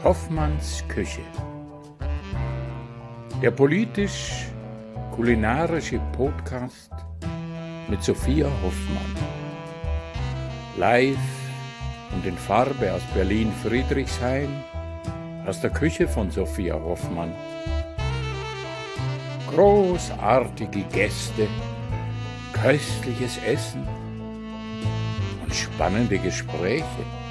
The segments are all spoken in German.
Hoffmanns Küche. Der politisch-kulinarische Podcast mit Sophia Hoffmann. Live und in Farbe aus Berlin-Friedrichshain, aus der Küche von Sophia Hoffmann. Großartige Gäste, köstliches Essen und spannende Gespräche.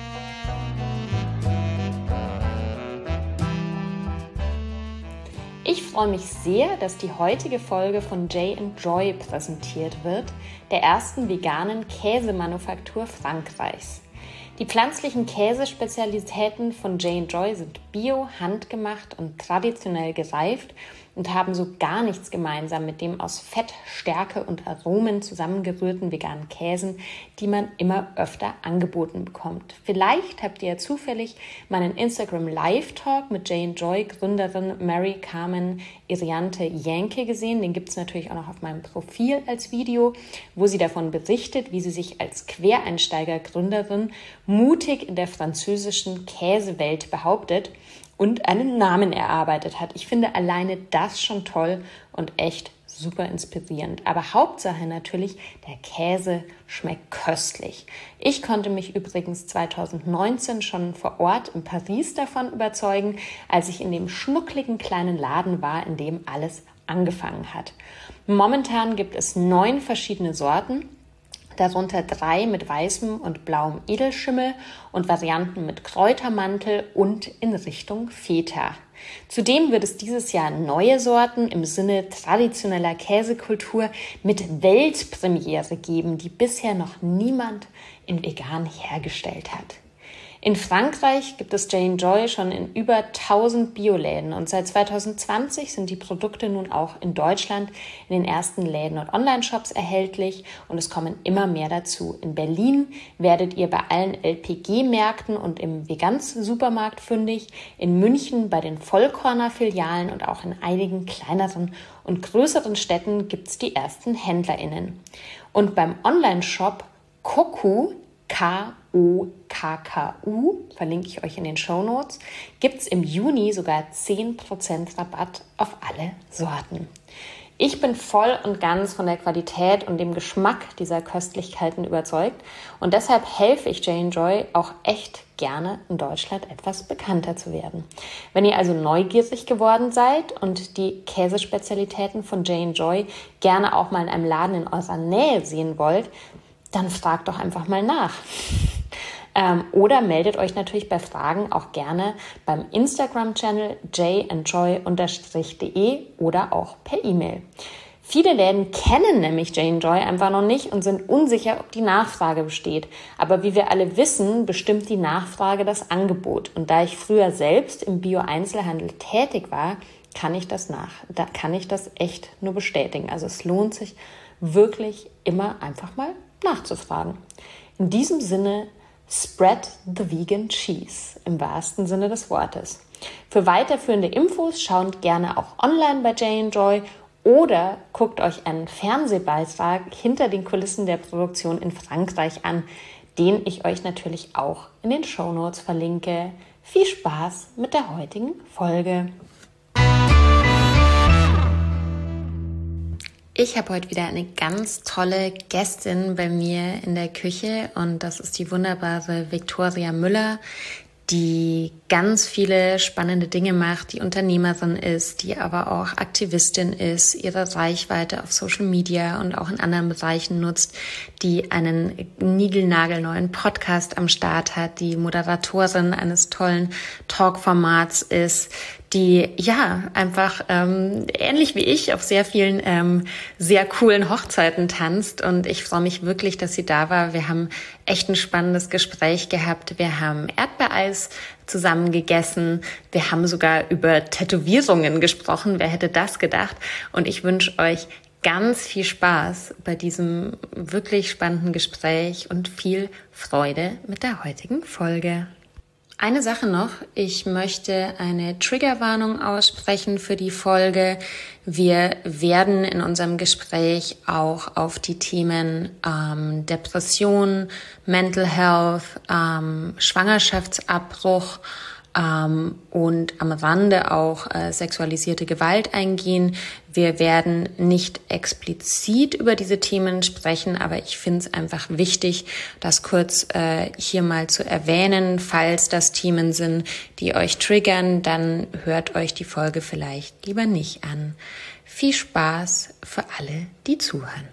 Ich freue mich sehr, dass die heutige Folge von J&Joy präsentiert wird, der ersten veganen Käsemanufaktur Frankreichs. Die pflanzlichen Käsespezialitäten von J&Joy sind bio, handgemacht und traditionell gereift und haben so gar nichts gemeinsam mit dem aus Fett, Stärke und Aromen zusammengerührten veganen Käsen, die man immer öfter angeboten bekommt. Vielleicht habt ihr ja zufällig meinen Instagram Live-Talk mit J&Joy Gründerin Mary Carmen Iriante Jenke gesehen. Den gibt es natürlich auch noch auf meinem Profil als Video, wo sie davon berichtet, wie sie sich als Quereinsteiger-Gründerin mutig in der französischen Käsewelt behauptet und einen Namen erarbeitet hat. Ich finde alleine das schon toll und echt super inspirierend. Aber Hauptsache natürlich, der Käse schmeckt köstlich. Ich konnte mich übrigens 2019 schon vor Ort in Paris davon überzeugen, als ich in dem schnuckligen kleinen Laden war, in dem alles angefangen hat. Momentan gibt es 9 verschiedene Sorten, darunter 3 mit weißem und blauem Edelschimmel und Varianten mit Kräutermantel und in Richtung Feta. Zudem wird es dieses Jahr neue Sorten im Sinne traditioneller Käsekultur mit Weltpremiere geben, die bisher noch niemand in vegan hergestellt hat. In Frankreich gibt es J&Joy schon in über 1000 Bioläden und seit 2020 sind die Produkte nun auch in Deutschland in den ersten Läden und Online-Shops erhältlich und es kommen immer mehr dazu. In Berlin werdet ihr bei allen LPG-Märkten und im Veganz-Supermarkt fündig, in München bei den Vollkorner-Filialen und auch in einigen kleineren und größeren Städten gibt es die ersten HändlerInnen. Und beim Online-Shop Kokku, Kokku, verlinke ich euch in den Shownotes, gibt es im Juni sogar 10% Rabatt auf alle Sorten. Ich bin voll und ganz von der Qualität und dem Geschmack dieser Köstlichkeiten überzeugt und deshalb helfe ich J&Joy auch echt gerne in Deutschland etwas bekannter zu werden. Wenn ihr also neugierig geworden seid und die Käsespezialitäten von J&Joy gerne auch mal in einem Laden in eurer Nähe sehen wollt, dann fragt doch einfach mal nach. Oder meldet euch natürlich bei Fragen auch gerne beim Instagram-Channel jandjoy_de oder auch per E-Mail. Viele Läden kennen nämlich J&Joy einfach noch nicht und sind unsicher, ob die Nachfrage besteht. Aber wie wir alle wissen, bestimmt die Nachfrage das Angebot. Und da ich früher selbst im Bio-Einzelhandel tätig war, kann ich das echt nur bestätigen. Also es lohnt sich wirklich immer einfach mal nachzufragen. In diesem Sinne, spread the vegan cheese, im wahrsten Sinne des Wortes. Für weiterführende Infos schaut gerne auch online bei J&Joy oder guckt euch einen Fernsehbeitrag hinter den Kulissen der Produktion in Frankreich an, den ich euch natürlich auch in den Shownotes verlinke. Viel Spaß mit der heutigen Folge. Ich habe heute wieder eine ganz tolle Gästin bei mir in der Küche und das ist die wunderbare Viktoria Müller, die ganz viele spannende Dinge macht, die Unternehmerin ist, die aber auch Aktivistin ist, ihre Reichweite auf Social Media und auch in anderen Bereichen nutzt, die einen niegelnagelneuen Podcast am Start hat, die Moderatorin eines tollen Talkformats ist, die ja einfach ähnlich wie ich auf sehr vielen sehr coolen Hochzeiten tanzt und ich freue mich wirklich, dass sie da war. Wir haben echt ein spannendes Gespräch gehabt. Wir haben Erdbeereis zusammen gegessen. Wir haben sogar über Tätowierungen gesprochen. Wer hätte das gedacht? Und ich wünsche euch ganz viel Spaß bei diesem wirklich spannenden Gespräch und viel Freude mit der heutigen Folge. Eine Sache noch, ich möchte eine Triggerwarnung aussprechen für die Folge. Wir werden in unserem Gespräch auch auf die Themen Depression, Mental Health, Schwangerschaftsabbruch und am Rande auch sexualisierte Gewalt eingehen. Wir werden nicht explizit über diese Themen sprechen, aber ich finde es einfach wichtig, das kurz hier mal zu erwähnen. Falls das Themen sind, die euch triggern, dann hört euch die Folge vielleicht lieber nicht an. Viel Spaß für alle, die zuhören.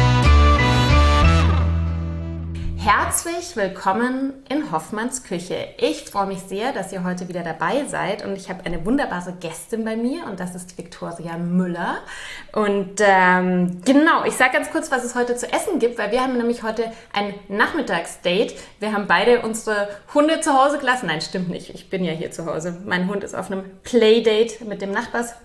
Herzlich willkommen in Hoffmanns Küche. Ich freue mich sehr, dass ihr heute wieder dabei seid und ich habe eine wunderbare Gästin bei mir und das ist Viktoria Müller. Und genau, ich sage ganz kurz, was es heute zu essen gibt, weil wir haben nämlich heute ein Nachmittagsdate. Wir haben beide unsere Hunde zu Hause gelassen. Nein, stimmt nicht. Ich bin ja hier zu Hause. Mein Hund ist auf einem Playdate mit dem Nachbarshund.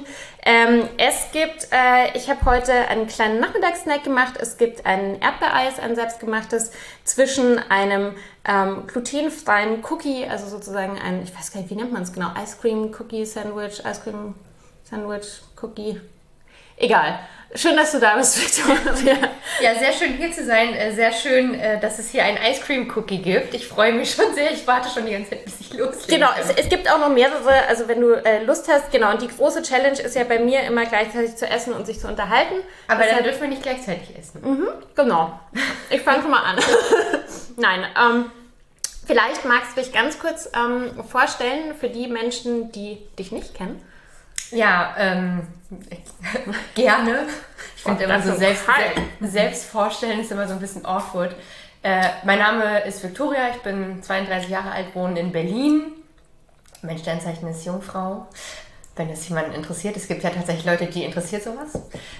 Ich habe heute einen kleinen Nachmittagssnack gemacht. Es gibt ein Erdbeereis, ein selbstgemachtes, zwischen einem glutenfreien Cookie, also sozusagen ein, ich weiß gar nicht, wie nennt man es genau, Ice Cream Cookie Sandwich, Ice Cream Sandwich Cookie, egal. Schön, dass du da bist, Viktoria. Ja, sehr schön hier zu sein. Sehr schön, dass es hier ein Ice Cream Cookie gibt. Ich freue mich schon sehr. Ich warte schon die ganze Zeit, bis ich loslege. Genau, es gibt auch noch mehrere, also wenn du Lust hast, genau. Und die große Challenge ist ja bei mir immer gleichzeitig zu essen und sich zu unterhalten. Aber dann dürfen wir nicht gleichzeitig essen. Genau. Ich fange schon mal an. Nein, vielleicht magst du dich ganz kurz vorstellen für die Menschen, die dich nicht kennen. Ja, gerne. Ich finde immer so selbst vorstellen ist immer so ein bisschen awkward. Mein Name ist Viktoria, ich bin 32 Jahre alt, wohne in Berlin. Mein Sternzeichen ist Jungfrau. Wenn das jemanden interessiert, es gibt ja tatsächlich Leute, die interessiert sowas.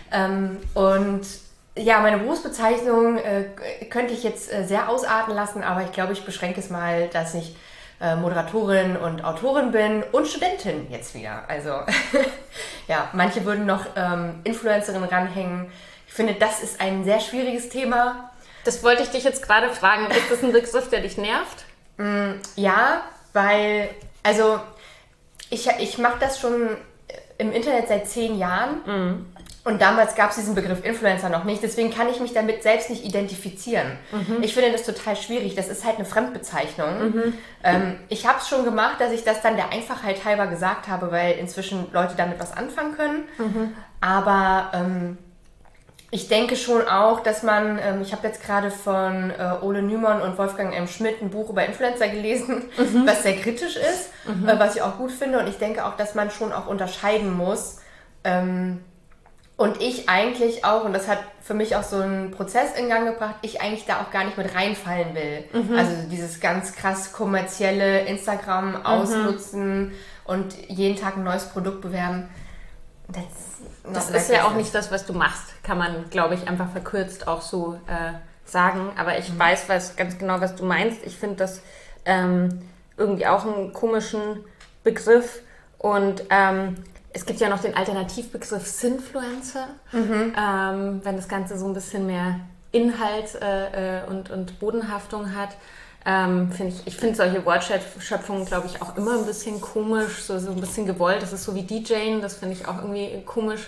Und ja, meine Berufsbezeichnung könnte ich jetzt sehr ausarten lassen, aber ich glaube, ich beschränke es mal, dass ich Moderatorin und Autorin bin und Studentin jetzt wieder. Also ja, manche würden noch Influencerin ranhängen. Ich finde, das ist ein sehr schwieriges Thema. Das wollte ich dich jetzt gerade fragen. Ist das ein Begriff, der dich nervt? Ja, weil, also ich mache das schon im Internet seit 10 Jahren. Und damals gab es diesen Begriff Influencer noch nicht, deswegen kann ich mich damit selbst nicht identifizieren. Ich finde das total schwierig, das ist halt eine Fremdbezeichnung. Ich habe es schon gemacht, dass ich das dann der Einfachheit halber gesagt habe, weil inzwischen Leute damit was anfangen können. Aber ich denke schon auch, dass man, ich habe jetzt gerade von Ole Nümann und Wolfgang M. Schmidt ein Buch über Influencer gelesen, was sehr kritisch ist, was ich auch gut finde. Und ich denke auch, dass man schon auch unterscheiden muss, und ich eigentlich auch, und das hat für mich auch so einen Prozess in Gang gebracht, ich eigentlich da auch gar nicht mit reinfallen will. Also dieses ganz krass kommerzielle Instagram ausnutzen und jeden Tag ein neues Produkt bewerben. Das ist ja auch nicht das, was du machst, kann man, glaube ich, einfach verkürzt auch so sagen. Aber ich weiß ganz genau, was du meinst. Ich finde das irgendwie auch einen komischen Begriff und es gibt ja noch den Alternativbegriff Sinfluencer, wenn das Ganze so ein bisschen mehr Inhalt und Bodenhaftung hat. Ich finde solche Wortschöpfungen, glaube ich, auch immer ein bisschen komisch, so ein bisschen gewollt. Das ist so wie DJing, das finde ich auch irgendwie komisch.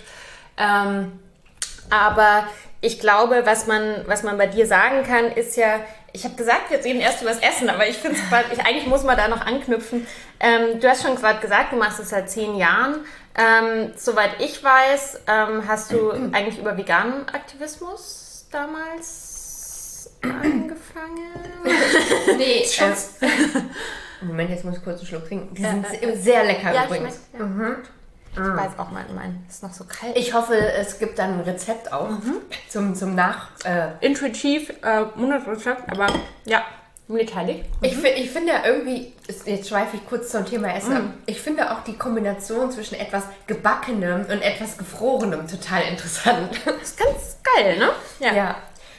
Aber ich glaube, was man bei dir sagen kann, ist ja, ich habe gesagt, wir reden erst über das Essen, aber ich finde es eigentlich muss man da noch anknüpfen. Du hast schon gerade gesagt, du machst es seit 10 Jahren. Soweit ich weiß, hast du eigentlich über veganen Aktivismus damals angefangen? Nee, Moment, jetzt muss ich kurz einen Schluck trinken. Die sind sehr lecker übrigens. Ich weiß auch, mein ist noch so kalt. Ich hoffe, es gibt dann ein Rezept auch zum Nach... Intuitiv, Monatrezept, aber ja, mittelteilig. Ich finde ja irgendwie, jetzt schweife ich kurz zum Thema Essen ab, ich finde auch die Kombination zwischen etwas Gebackenem und etwas Gefrorenem total interessant. Das ist ganz geil, ne? Ja.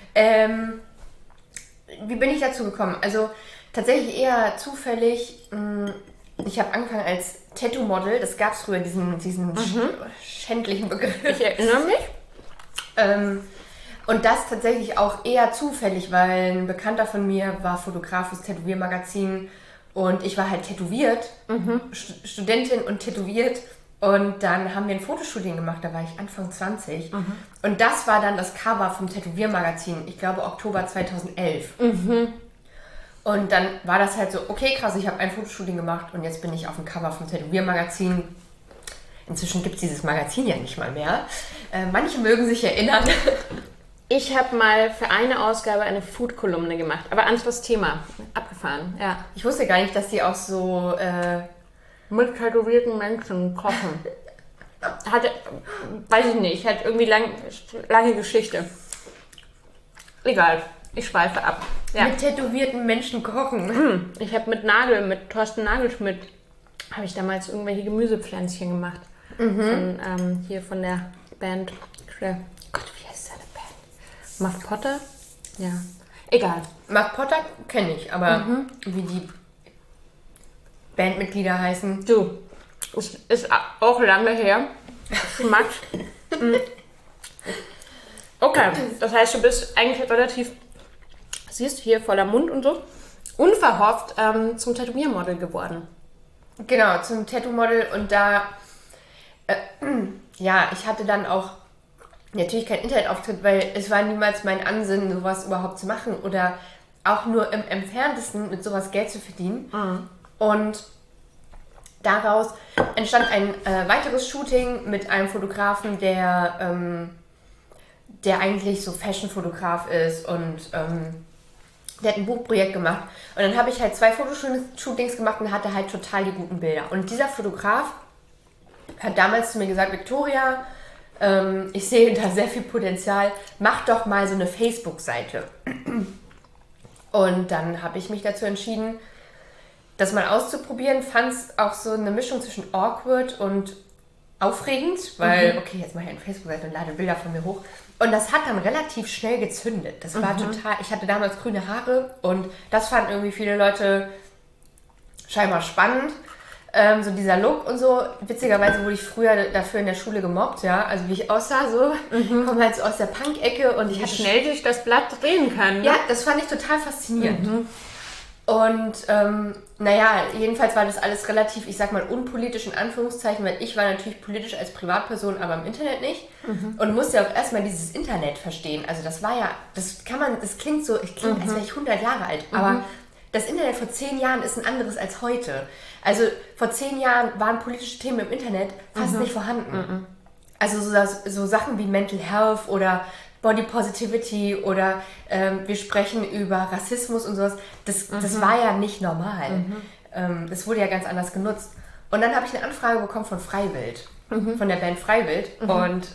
Wie bin ich dazu gekommen? Also tatsächlich eher zufällig. Ich habe angefangen als Tattoo-Model. Das gab es früher, diesen schändlichen Begriff. Ich erinnere mich. Und das tatsächlich auch eher zufällig, weil ein Bekannter von mir war Fotograf fürs Tätowiermagazin und ich war halt tätowiert, Studentin und tätowiert. Und dann haben wir ein Fotoshooting gemacht, da war ich Anfang 20. Und das war dann das Cover vom Tätowiermagazin, ich glaube Oktober 2011. Und dann war das halt so, okay, krass, ich habe ein Fotoshooting gemacht und jetzt bin ich auf dem Cover vom Tätowiermagazin. Inzwischen gibt es dieses Magazin ja nicht mal mehr. Manche mögen sich erinnern. Ich habe mal für eine Ausgabe eine Food-Kolumne gemacht, aber anderes Thema. Abgefahren, ja. Ich wusste gar nicht, dass die auch so mit tätowierten Menschen kochen. Weiß ich nicht, hat irgendwie lange Geschichte. Egal, ich schweife ab. Ja. Mit tätowierten Menschen kochen. Ich habe mit Thorsten Nagelschmidt, habe ich damals irgendwelche Gemüsepflänzchen gemacht. Hier von der Band. Gott, wie heißt seine Band? Muff Potter? Ja. Egal. Muff Potter kenne ich, aber wie die Bandmitglieder heißen. Du, ist auch lange her. Max. Okay, das heißt, du bist eigentlich relativ, siehst du hier voller Mund und so, unverhofft zum Tätowiermodel geworden. Genau, zum Tattoo-Model und da, ich hatte dann auch natürlich keinen Internetauftritt, weil es war niemals mein Ansinnen, sowas überhaupt zu machen oder auch nur im Entferntesten mit sowas Geld zu verdienen. Und daraus entstand ein weiteres Shooting mit einem Fotografen, der eigentlich so Fashion-Fotograf ist und der hat ein Buchprojekt gemacht. Und dann habe ich halt 2 Fotoshootings gemacht und hatte halt total die guten Bilder. Und dieser Fotograf hat damals zu mir gesagt, Victoria, ich sehe da sehr viel Potenzial, mach doch mal so eine Facebook-Seite. Und dann habe ich mich dazu entschieden, das mal auszuprobieren. Fand es auch so eine Mischung zwischen awkward und aufregend, weil, okay, jetzt mache ich eine Facebook-Seite und lade Bilder von mir hoch. Und das hat dann relativ schnell gezündet. Das war total, ich hatte damals grüne Haare und das fanden irgendwie viele Leute scheinbar spannend. So dieser Look und so. Witzigerweise wurde ich früher dafür in der Schule gemobbt, ja. Also wie ich aussah, so. Komme halt so aus der Punk-Ecke und ich hatte schnell sich das Blatt drehen kann. Ne? Ja, das fand ich total faszinierend. Und jedenfalls war das alles relativ, ich sag mal, unpolitisch in Anführungszeichen, weil ich war natürlich politisch als Privatperson, aber im Internet nicht. Und musste auch erstmal dieses Internet verstehen. Also das war ja, das klingt so, als wäre ich 100 Jahre alt, aber das Internet vor 10 Jahren ist ein anderes als heute. Also vor 10 Jahren waren politische Themen im Internet fast nicht vorhanden. Also so Sachen wie Mental Health oder Body Positivity oder wir sprechen über Rassismus und sowas, das war ja nicht normal. Das wurde ja ganz anders genutzt. Und dann habe ich eine Anfrage bekommen von Freiwild, von der Band Freiwild. Und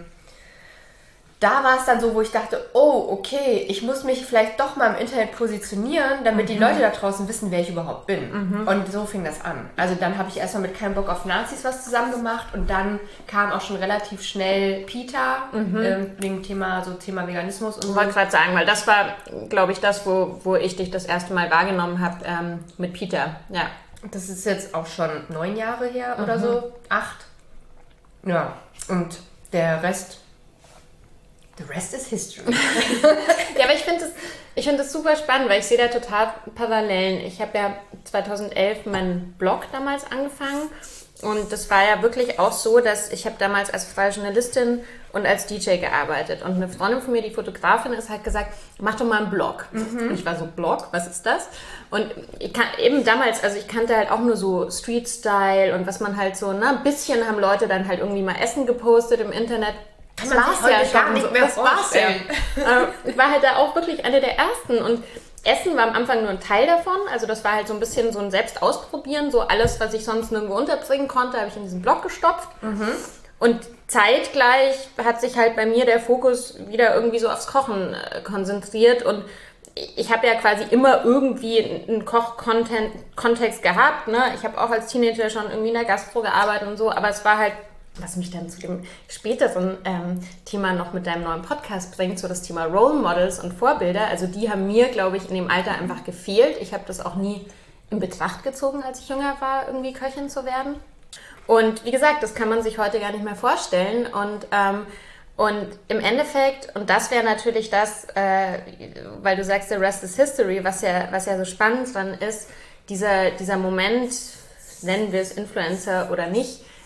da war es dann so, wo ich dachte, oh, okay, ich muss mich vielleicht doch mal im Internet positionieren, damit die Leute da draußen wissen, wer ich überhaupt bin. Und so fing das an. Also dann habe ich erstmal mit Kein Bock auf Nazis was zusammen gemacht und dann kam auch schon relativ schnell PETA, wegen Thema Veganismus und so. Ich wollte gerade sagen, weil das war, glaube ich, das, wo ich dich das erste Mal wahrgenommen habe mit PETA. Ja. Das ist jetzt auch schon 9 Jahre her oder so, 8. Ja, und der Rest... The rest is history. Ja, aber ich finde das super spannend, weil ich sehe da total Parallelen. Ich habe ja 2011 meinen Blog damals angefangen und das war ja wirklich auch so, dass ich habe damals als freie Journalistin und als DJ gearbeitet und eine Freundin von mir, die Fotografin ist, hat gesagt, mach doch mal einen Blog. Und ich war so, Blog, was ist das? Und ich kannte halt auch nur so Street-Style und was man halt so, ein bisschen haben Leute dann halt irgendwie mal Essen gepostet im Internet. Das war's ja gar nicht mehr vorstellen. Ich war halt da auch wirklich eine der ersten und Essen war am Anfang nur ein Teil davon, also das war halt so ein bisschen so ein Selbstausprobieren, so alles, was ich sonst nirgendwo unterbringen konnte, habe ich in diesen Blog gestopft und zeitgleich hat sich halt bei mir der Fokus wieder irgendwie so aufs Kochen konzentriert und ich habe ja quasi immer irgendwie einen Koch-Kontext gehabt, ne? Ich habe auch als Teenager schon irgendwie in der Gastro gearbeitet und so, aber es war halt, was mich dann zu dem späteren Thema noch mit deinem neuen Podcast bringt, so das Thema Role Models und Vorbilder. Also die haben mir, glaube ich, in dem Alter einfach gefehlt. Ich habe das auch nie in Betracht gezogen, als ich jünger war, irgendwie Köchin zu werden. Und wie gesagt, das kann man sich heute gar nicht mehr vorstellen. Und im Endeffekt, und das wäre natürlich das, weil du sagst, the rest is history, was ja so spannend dran ist, dieser Moment, nennen wir es Influencer oder nicht,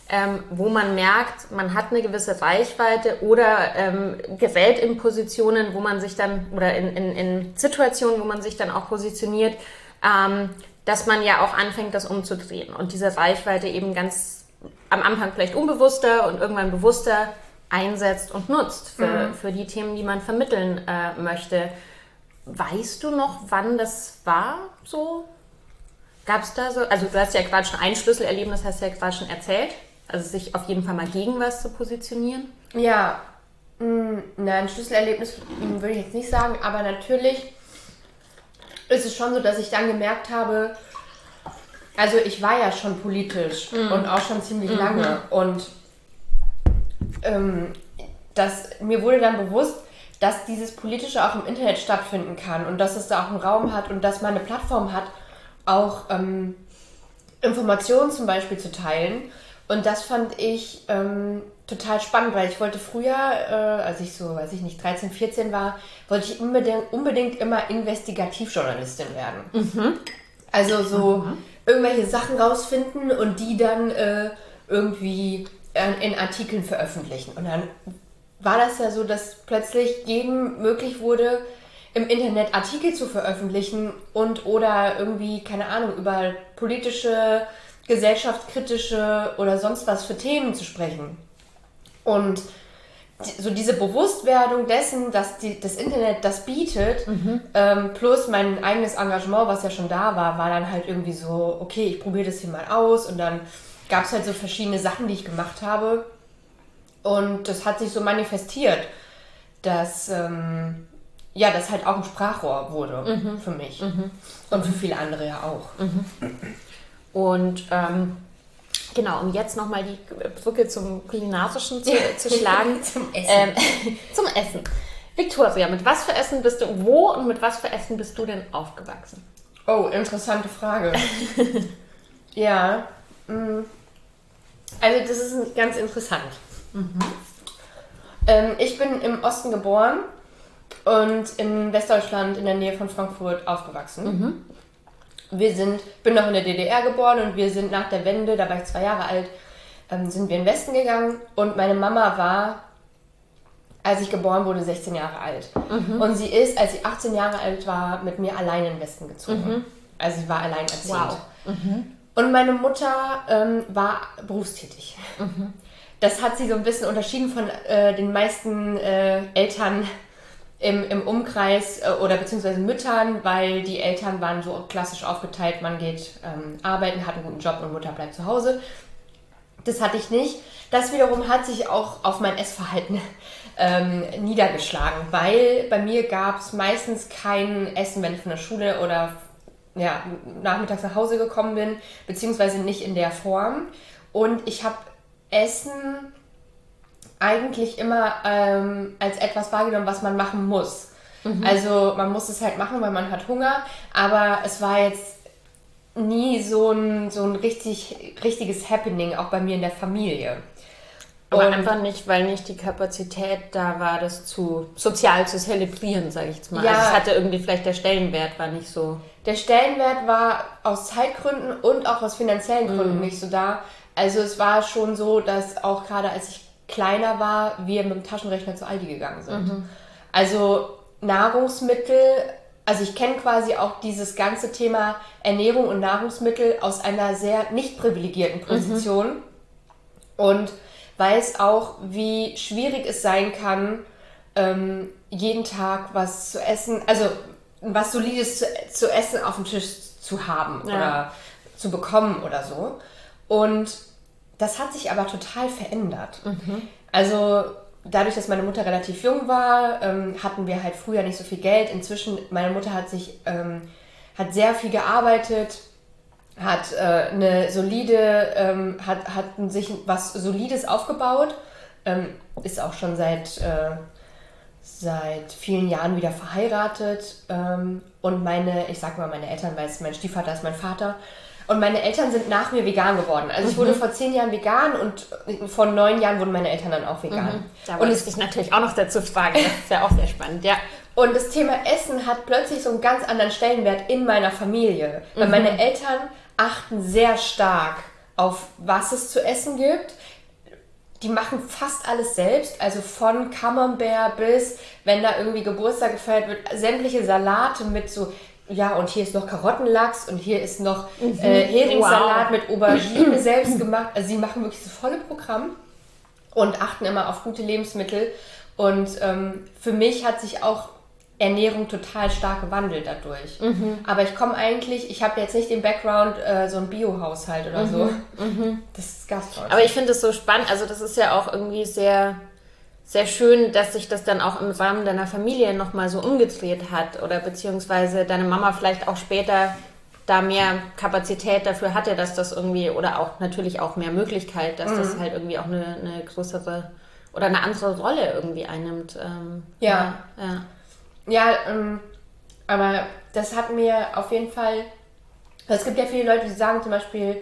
wo man merkt, man hat eine gewisse Reichweite oder gerät in Positionen, wo man sich dann, oder in Situationen, wo man sich dann auch positioniert, dass man ja auch anfängt, das umzudrehen und diese Reichweite eben ganz am Anfang vielleicht unbewusster und irgendwann bewusster einsetzt und nutzt für die Themen, die man vermitteln möchte. Weißt du noch, wann das war so? Gab es da so, also du hast ja gerade schon ein Schlüsselerlebnis, hast du ja gerade schon erzählt, also sich auf jeden Fall mal gegen was zu positionieren? Ja, ein Schlüsselerlebnis würde ich jetzt nicht sagen, aber natürlich ist es schon so, dass ich dann gemerkt habe, also ich war ja schon politisch und auch schon ziemlich lange und mir wurde dann bewusst, dass dieses Politische auch im Internet stattfinden kann und dass es da auch einen Raum hat und dass man eine Plattform hat, auch Informationen zum Beispiel zu teilen. Und das fand ich total spannend, weil ich wollte früher, als ich so, 13, 14 war, wollte ich unbedingt immer Investigativjournalistin werden. Also so irgendwelche Sachen rausfinden und die dann irgendwie in Artikeln veröffentlichen. Und dann war das ja so, dass plötzlich jedem möglich wurde, im Internet Artikel zu veröffentlichen und oder irgendwie, keine Ahnung, über politische, gesellschaftskritische oder sonst was für Themen zu sprechen. Und so diese Bewusstwerdung dessen, dass das Internet das bietet, plus mein eigenes Engagement, was ja schon da war, war dann halt irgendwie so, okay, ich probiere das hier mal aus und dann gab es halt so verschiedene Sachen, die ich gemacht habe und das hat sich so manifestiert, dass das halt auch ein Sprachrohr wurde für mich und für viele andere ja auch. Und genau, um jetzt nochmal die Brücke zum Kulinarischen zu schlagen. Zum Essen. Zum Essen. Viktoria, mit was für Essen bist du, wo und mit was für Essen bist du denn aufgewachsen? Oh, interessante Frage. Ja, also das ist ganz interessant. Ich bin im Osten geboren und in Westdeutschland in der Nähe von Frankfurt aufgewachsen. Bin noch in der DDR geboren und wir sind nach der Wende, da war ich 2 Jahre alt, sind wir in den Westen gegangen und meine Mama war, als ich geboren wurde, 16 Jahre alt. Und sie ist, als sie 18 Jahre alt war, mit mir allein in den Westen gezogen. Also sie war alleinerziehend. Wow. Und meine Mutter war berufstätig. Das hat sie so ein bisschen unterschieden von den meisten Eltern im Umkreis oder beziehungsweise Müttern, weil die Eltern waren so klassisch aufgeteilt, man geht arbeiten, hat einen guten Job und Mutter bleibt zu Hause. Das hatte ich nicht. Das wiederum hat sich auch auf mein Essverhalten niedergeschlagen, weil bei mir gab es meistens kein Essen, wenn ich von der Schule oder nachmittags nach Hause gekommen bin, beziehungsweise nicht in der Form. Und ich habe Essen eigentlich immer als etwas wahrgenommen, was man machen muss. Also man muss es halt machen, weil man hat Hunger, aber es war jetzt nie so ein richtiges Happening, auch bei mir in der Familie. Aber einfach nicht, weil nicht die Kapazität da war, das sozial zu zelebrieren, sage ich jetzt mal. Ja, also es hatte irgendwie vielleicht der Stellenwert war nicht so. Der Stellenwert war aus Zeitgründen und auch aus finanziellen Gründen nicht so da. Also es war schon so, dass auch gerade als ich kleiner war, wir mit dem Taschenrechner zu Aldi gegangen sind. Also Nahrungsmittel, also ich kenne quasi auch dieses ganze Thema Ernährung und Nahrungsmittel aus einer sehr nicht privilegierten Position und weiß auch, wie schwierig es sein kann, jeden Tag was zu essen, also was Solides zu essen auf dem Tisch zu haben oder zu bekommen oder so. Und das hat sich aber total verändert. Also dadurch, dass meine Mutter relativ jung war, hatten wir halt früher nicht so viel Geld. Inzwischen, meine Mutter hat sehr viel gearbeitet, hat sich was Solides aufgebaut, ist auch schon seit vielen Jahren wieder verheiratet. Und meine Eltern, weil mein Stiefvater ist mein Vater. Und meine Eltern sind nach mir vegan geworden. Also ich wurde vor 10 Jahren vegan und vor 9 Jahren wurden meine Eltern dann auch vegan. Da wollte ich dich natürlich auch noch dazu fragen. Das ist ja auch sehr spannend, ja. Und das Thema Essen hat plötzlich so einen ganz anderen Stellenwert in meiner Familie. Weil meine Eltern achten sehr stark auf, was es zu essen gibt. die machen fast alles selbst, also von Camembert bis, wenn da irgendwie Geburtstag gefeiert wird, sämtliche Salate mit so, ja, und hier ist noch Karottenlachs und hier ist noch Heringssalat mit Aubergine selbst gemacht. Also sie machen wirklich das volle Programm und achten immer auf gute Lebensmittel. Und für mich hat sich auch Ernährung total stark gewandelt dadurch. Aber ich habe jetzt nicht den Background, so ein Bio-Haushalt oder so. Das ist Gasthaus. Aber ich finde es so spannend, also das ist ja auch irgendwie sehr, sehr schön, dass sich das dann auch im Rahmen deiner Familie nochmal so umgedreht hat oder beziehungsweise deine Mama vielleicht auch später da mehr Kapazität dafür hatte, dass das irgendwie, oder auch natürlich auch mehr Möglichkeit, dass das halt irgendwie auch eine größere oder eine andere Rolle irgendwie einnimmt. Ja, aber das hat mir auf jeden Fall, es gibt ja viele Leute, die sagen zum Beispiel,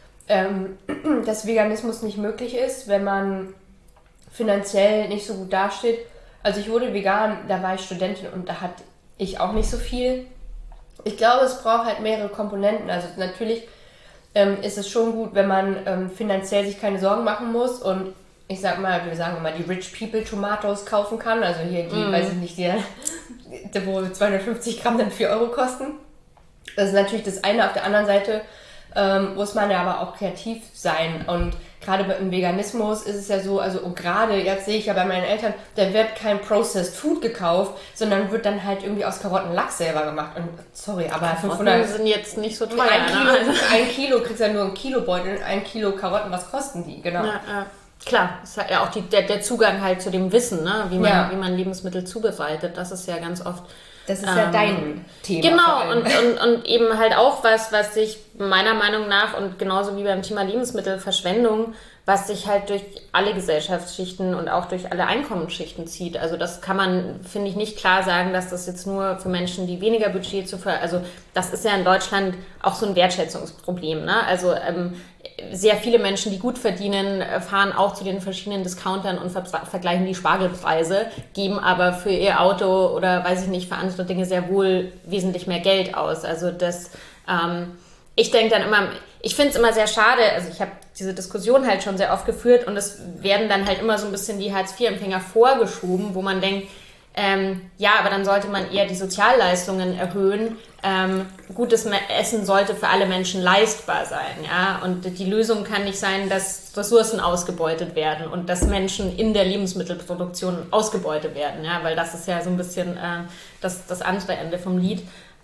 dass Veganismus nicht möglich ist, wenn man finanziell nicht so gut dasteht. Also ich wurde vegan, da war ich Studentin und da hatte ich auch nicht so viel. Ich glaube, es braucht halt mehrere Komponenten. Also natürlich ist es schon gut, wenn man finanziell sich keine Sorgen machen muss und ich sag mal, wir sagen immer, die Rich People Tomatoes kaufen kann. Also hier die, weiß ich nicht, die wo 250 Gramm dann 4 Euro kosten. Das ist natürlich das eine. Auf der anderen Seite muss man ja aber auch kreativ sein. Und gerade im Veganismus ist es ja so, also und gerade jetzt sehe ich ja bei meinen Eltern, da wird kein Processed Food gekauft, sondern wird dann halt irgendwie aus Karotten Lachs selber gemacht. Und sorry, aber 500 sind jetzt nicht so teuer. Ein Kilo kriegst ja nur einen Kilobeutel, 1 Kilo Karotten, was kosten die? Genau. Ja. Klar, ist halt ja auch der Zugang halt zu dem Wissen, ne? wie man Lebensmittel zubereitet, das ist ja ganz oft... Das ist ja dein Thema. Genau, und eben halt auch was sich meiner Meinung nach und genauso wie beim Thema Lebensmittelverschwendung, was sich halt durch alle Gesellschaftsschichten und auch durch alle Einkommensschichten zieht. Also das kann man, finde ich, nicht klar sagen, dass das jetzt nur für Menschen, die weniger Budget also das ist ja in Deutschland auch so ein Wertschätzungsproblem, ne? Also sehr viele Menschen, die gut verdienen, fahren auch zu den verschiedenen Discountern und vergleichen die Spargelpreise, geben aber für ihr Auto oder weiß ich nicht, für andere Dinge sehr wohl wesentlich mehr Geld aus. Also das, ich denke dann immer, ich finde es immer sehr schade, also ich habe diese Diskussion halt schon sehr oft geführt und es werden dann halt immer so ein bisschen die Hartz-IV-Empfänger vorgeschoben, wo man denkt, ja, aber dann sollte man eher die Sozialleistungen erhöhen. Gutes Essen sollte für alle Menschen leistbar sein, ja. Und die Lösung kann nicht sein, dass Ressourcen ausgebeutet werden und dass Menschen in der Lebensmittelproduktion ausgebeutet werden, ja, weil das ist ja so ein bisschen das andere Ende vom Lied.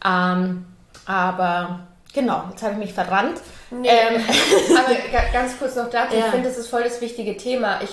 Aber genau, jetzt habe ich mich verrannt. Nee, aber ganz kurz noch dazu, ich finde, das ist voll das wichtige Thema. Ich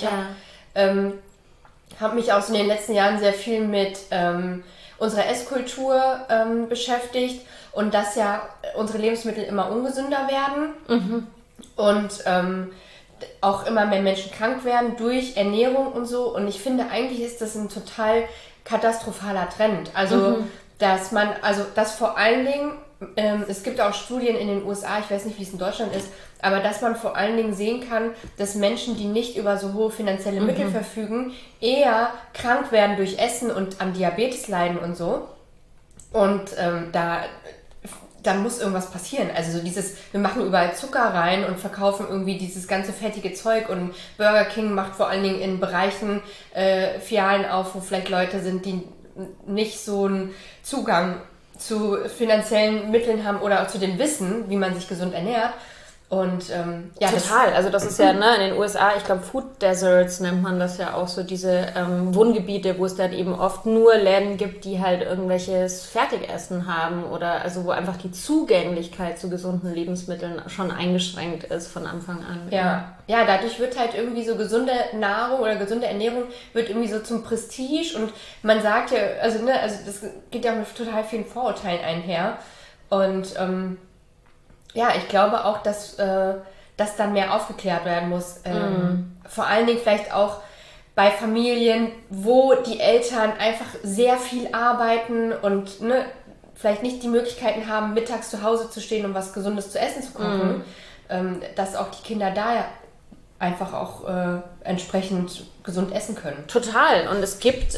habe mich auch so in den letzten Jahren sehr viel mit unserer Esskultur beschäftigt und dass ja unsere Lebensmittel immer ungesünder werden und auch immer mehr Menschen krank werden durch Ernährung und so. Und ich finde, eigentlich ist das ein total katastrophaler Trend. Also, dass vor allen Dingen, es gibt auch Studien in den USA, ich weiß nicht, wie es in Deutschland ist, aber dass man vor allen Dingen sehen kann, dass Menschen, die nicht über so hohe finanzielle Mittel verfügen, eher krank werden durch Essen und an Diabetes leiden und so. Und da muss irgendwas passieren. Also so wir machen überall Zucker rein und verkaufen irgendwie dieses ganze fettige Zeug und Burger King macht vor allen Dingen in Bereichen Filialen auf, wo vielleicht Leute sind, die nicht so einen Zugang zu finanziellen Mitteln haben oder auch zu dem Wissen, wie man sich gesund ernährt. Und total, also das ist ja in den USA, ich glaube Food Deserts nennt man das ja auch so, diese Wohngebiete, wo es dann eben oft nur Läden gibt, die halt irgendwelches Fertigessen haben oder also wo einfach die Zugänglichkeit zu gesunden Lebensmitteln schon eingeschränkt ist von Anfang an. Ja, dadurch wird halt irgendwie so gesunde Nahrung oder gesunde Ernährung wird irgendwie so zum Prestige und man sagt ja, also das geht ja mit total vielen Vorurteilen einher und ich glaube auch, dass dann mehr aufgeklärt werden muss. Vor allen Dingen vielleicht auch bei Familien, wo die Eltern einfach sehr viel arbeiten und vielleicht nicht die Möglichkeiten haben, mittags zu Hause zu stehen, um was Gesundes zu essen zu kochen, dass auch die Kinder da einfach auch entsprechend gesund essen können. Total. Und es gibt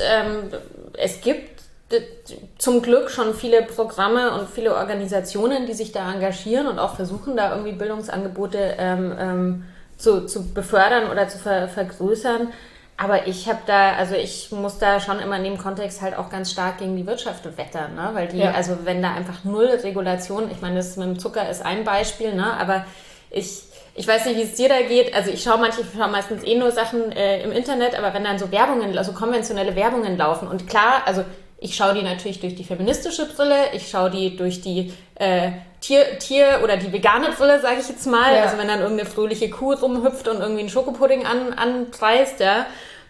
zum Glück schon viele Programme und viele Organisationen, die sich da engagieren und auch versuchen, da irgendwie Bildungsangebote zu befördern oder zu vergrößern. Aber ich muss da schon immer in dem Kontext halt auch ganz stark gegen die Wirtschaft wettern, ne? Weil also wenn da einfach null Regulation, ich meine, das mit dem Zucker ist ein Beispiel, ne? Aber ich weiß nicht, wie es dir da geht. Also ich schaue meistens nur Sachen im Internet, aber wenn dann so Werbungen, also konventionelle Werbungen laufen und klar, also ich schaue die natürlich durch die feministische Brille, ich schaue die durch die Tier- oder die vegane Brille, sage ich jetzt mal. Ja. Also wenn dann irgendeine fröhliche Kuh rumhüpft und irgendwie einen Schokopudding anpreist, ja.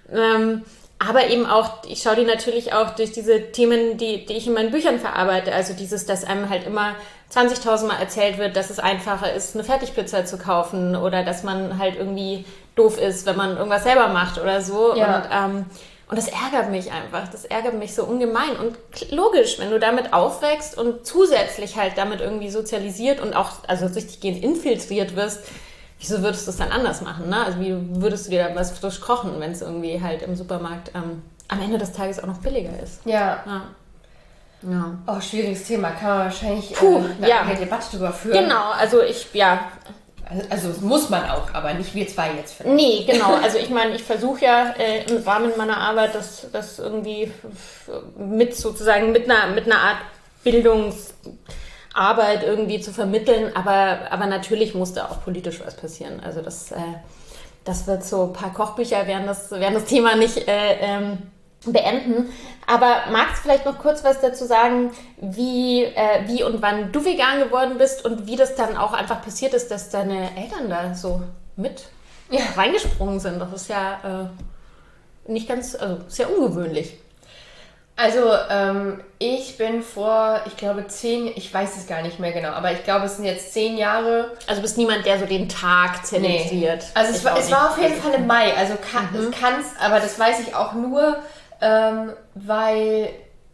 Aber eben auch, ich schaue die natürlich auch durch diese Themen, die ich in meinen Büchern verarbeite. Also dass einem halt immer 20.000 Mal erzählt wird, dass es einfacher ist, eine Fertigpizza zu kaufen oder dass man halt irgendwie doof ist, wenn man irgendwas selber macht oder so. Ja. Und das ärgert mich einfach. Das ärgert mich so ungemein. Und logisch, wenn du damit aufwächst und zusätzlich halt damit irgendwie sozialisiert und auch also richtiggehend infiltriert wirst, wieso würdest du es dann anders machen? Ne? Also wie würdest du dir da was frisch kochen, wenn es irgendwie halt im Supermarkt am Ende des Tages auch noch billiger ist? Ja. Oh, schwieriges Thema. Kann man wahrscheinlich eine Debatte drüber führen. Genau, also Also muss man auch, aber nicht wir zwei jetzt vielleicht. Nee, genau. Also ich meine, ich versuche ja im Rahmen meiner Arbeit das irgendwie mit einer Art Bildungsarbeit irgendwie zu vermitteln, aber natürlich muss da auch politisch was passieren. Also das wird so ein paar Kochbücher werden das Thema nicht beenden. Aber magst du vielleicht noch kurz was dazu sagen, wie und wann du vegan geworden bist und wie das dann auch einfach passiert ist, dass deine Eltern da so mit reingesprungen sind? Das ist ja nicht ganz, also sehr ungewöhnlich. Also ich bin ich glaube 10, ich weiß es gar nicht mehr genau, aber ich glaube es sind jetzt 10 Jahre. Also bist niemand, der so den Tag zelebriert? Nee. Also es war auf jeden Fall im Mai, also aber das weiß ich auch nur, weil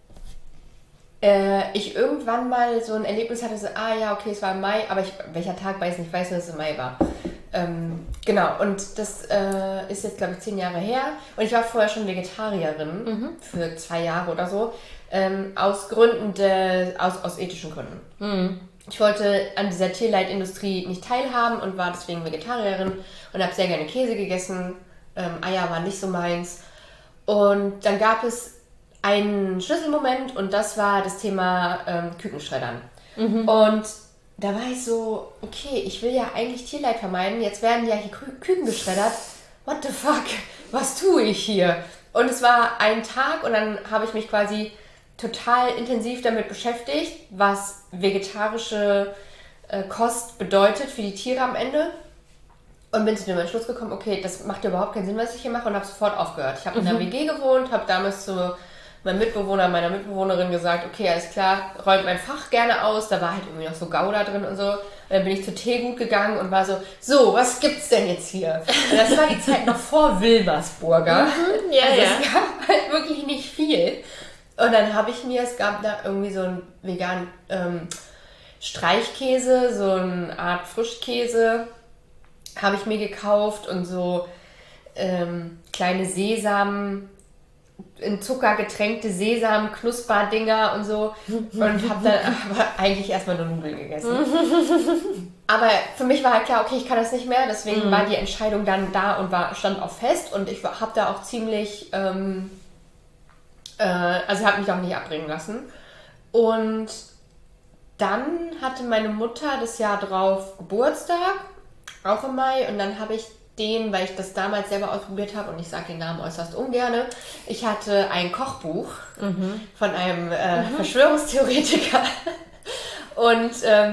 ich irgendwann mal so ein Erlebnis hatte, so, okay, es war im Mai, aber welcher Tag weiß ich nicht, ich weiß nur, dass es im Mai war. Genau, und das ist jetzt, glaube ich, 10 Jahre her. Und ich war vorher schon Vegetarierin für 2 Jahre oder so, aus ethischen Gründen. Mhm. Ich wollte an dieser Tierleitindustrie nicht teilhaben und war deswegen Vegetarierin und habe sehr gerne Käse gegessen. Eier waren nicht so meins. Und dann gab es einen Schlüsselmoment und das war das Thema Kükenschreddern. Mhm. Und da war ich so, okay, ich will ja eigentlich Tierleid vermeiden, jetzt werden ja hier Küken geschreddert. What the fuck? Was tue ich hier? Und es war ein Tag und dann habe ich mich quasi total intensiv damit beschäftigt, was vegetarische Kost bedeutet für die Tiere am Ende. Und bin zu dem Entschluss gekommen, okay, das macht ja überhaupt keinen Sinn, was ich hier mache, und habe sofort aufgehört. Ich habe in einer WG gewohnt, habe damals zu meinem Mitbewohner, meiner Mitbewohnerin gesagt, okay, alles klar, räumt mein Fach gerne aus. Da war halt irgendwie noch so Gouda drin und so. Und dann bin ich zu Teegut gegangen und war so, was gibt's denn jetzt hier? Und das war die Zeit noch vor Wilmersburger. Es gab halt wirklich nicht viel. Und dann habe ich es gab da irgendwie so einen veganen Streichkäse, so eine Art Frischkäse, habe ich mir gekauft und so kleine Sesam, in Zucker getränkte Sesam-Knusperdinger und so, und habe dann aber eigentlich erstmal nur Nudeln gegessen. Aber für mich war halt klar, okay, ich kann das nicht mehr, deswegen war die Entscheidung dann da und stand auch fest, und ich habe da auch ziemlich, also habe mich auch nicht abbringen lassen. Und dann hatte meine Mutter das Jahr drauf Geburtstag, auch im Mai, und dann habe ich weil ich das damals selber ausprobiert habe, und ich sage den Namen äußerst ungerne, ich hatte ein Kochbuch von einem Verschwörungstheoretiker, und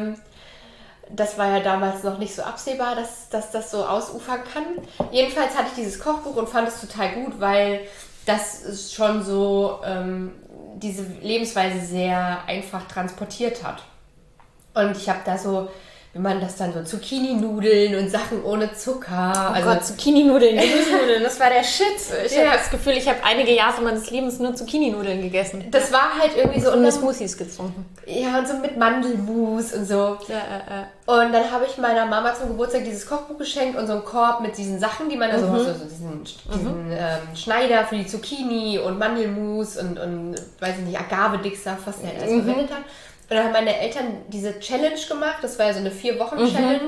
das war ja damals noch nicht so absehbar, dass das so ausufern kann. Jedenfalls hatte ich dieses Kochbuch und fand es total gut, weil das ist schon so diese Lebensweise sehr einfach transportiert hat. Und ich habe da so, wie man das dann so, Zucchini-Nudeln und Sachen ohne Zucker. Oh Gott, Zucchini-Nudeln, Gemüsenudeln, das war der Shit. Ich habe das Gefühl, ich habe einige Jahre meines Lebens nur Zucchini-Nudeln gegessen. Das war halt irgendwie so. Und Smoothies getrunken. Ja, und so mit Mandelmus und so. Ja. Und dann habe ich meiner Mama zum Geburtstag dieses Kochbuch geschenkt und so einen Korb mit diesen Sachen, die man da so hat, so diesen Schneider für die Zucchini und Mandelmus und weiß ich nicht, Agave-Dicksaft, was der halt alles verwendet hat. Und dann haben meine Eltern diese Challenge gemacht, das war ja so eine 4-Wochen-Challenge,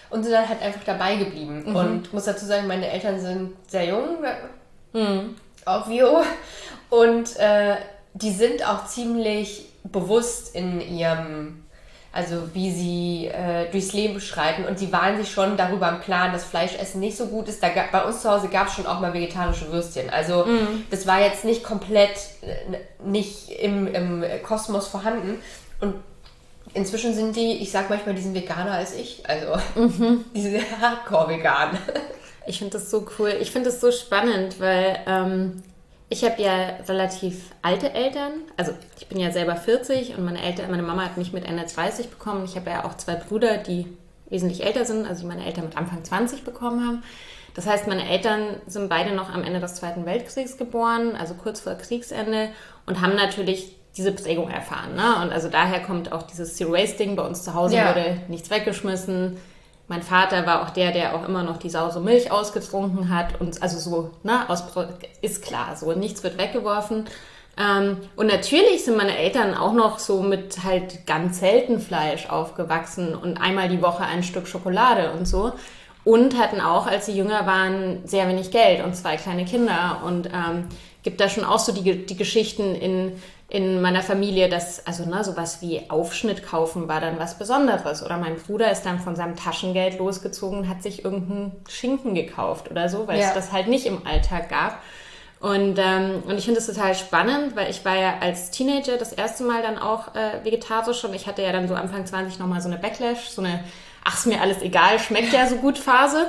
und sind dann halt einfach dabei geblieben. Und muss dazu sagen, meine Eltern sind sehr jung, obvio, und die sind auch ziemlich bewusst in ihrem, also wie sie durchs Leben schreiten, und sie waren sich schon darüber im Klaren, dass Fleischessen nicht so gut ist. Bei uns zu Hause gab es schon auch mal vegetarische Würstchen. Also das war jetzt nicht komplett nicht im Kosmos vorhanden. Und inzwischen sind die, ich sag manchmal, die sind veganer als ich. Also die sind hardcore-vegan. Ich finde das so cool. Ich finde das so spannend, weil ich habe ja relativ alte Eltern. Also ich bin ja selber 40 und meine Mama hat mich mit Ende 30 bekommen. Ich habe ja auch 2 Brüder, die wesentlich älter sind, also die meine Eltern mit Anfang 20 bekommen haben. Das heißt, meine Eltern sind beide noch am Ende des Zweiten Weltkriegs geboren, also kurz vor Kriegsende, und haben natürlich diese Prägung erfahren. Ne? Und also daher kommt auch dieses Zero-Waste-Ding. Bei uns zu Hause wurde nichts weggeschmissen. Mein Vater war auch der auch immer noch die saure Milch ausgetrunken hat. Und also so, ne, ist klar, so nichts wird weggeworfen. Und natürlich sind meine Eltern auch noch so mit halt ganz selten Fleisch aufgewachsen und einmal die Woche ein Stück Schokolade und so. Und hatten auch, als sie jünger waren, sehr wenig Geld und 2 kleine Kinder. Und gibt da schon auch so die Geschichten in meiner Familie, dass, also ne, sowas wie Aufschnitt kaufen war dann was Besonderes. Oder mein Bruder ist dann von seinem Taschengeld losgezogen und hat sich irgendeinen Schinken gekauft oder so, weil es das halt nicht im Alltag gab. Und ich finde das total spannend, weil ich war ja als Teenager das erste Mal dann auch vegetarisch, und ich hatte ja dann so Anfang 20 nochmal so eine Backlash, so eine ach, ist mir alles egal, schmeckt ja so gut Phase.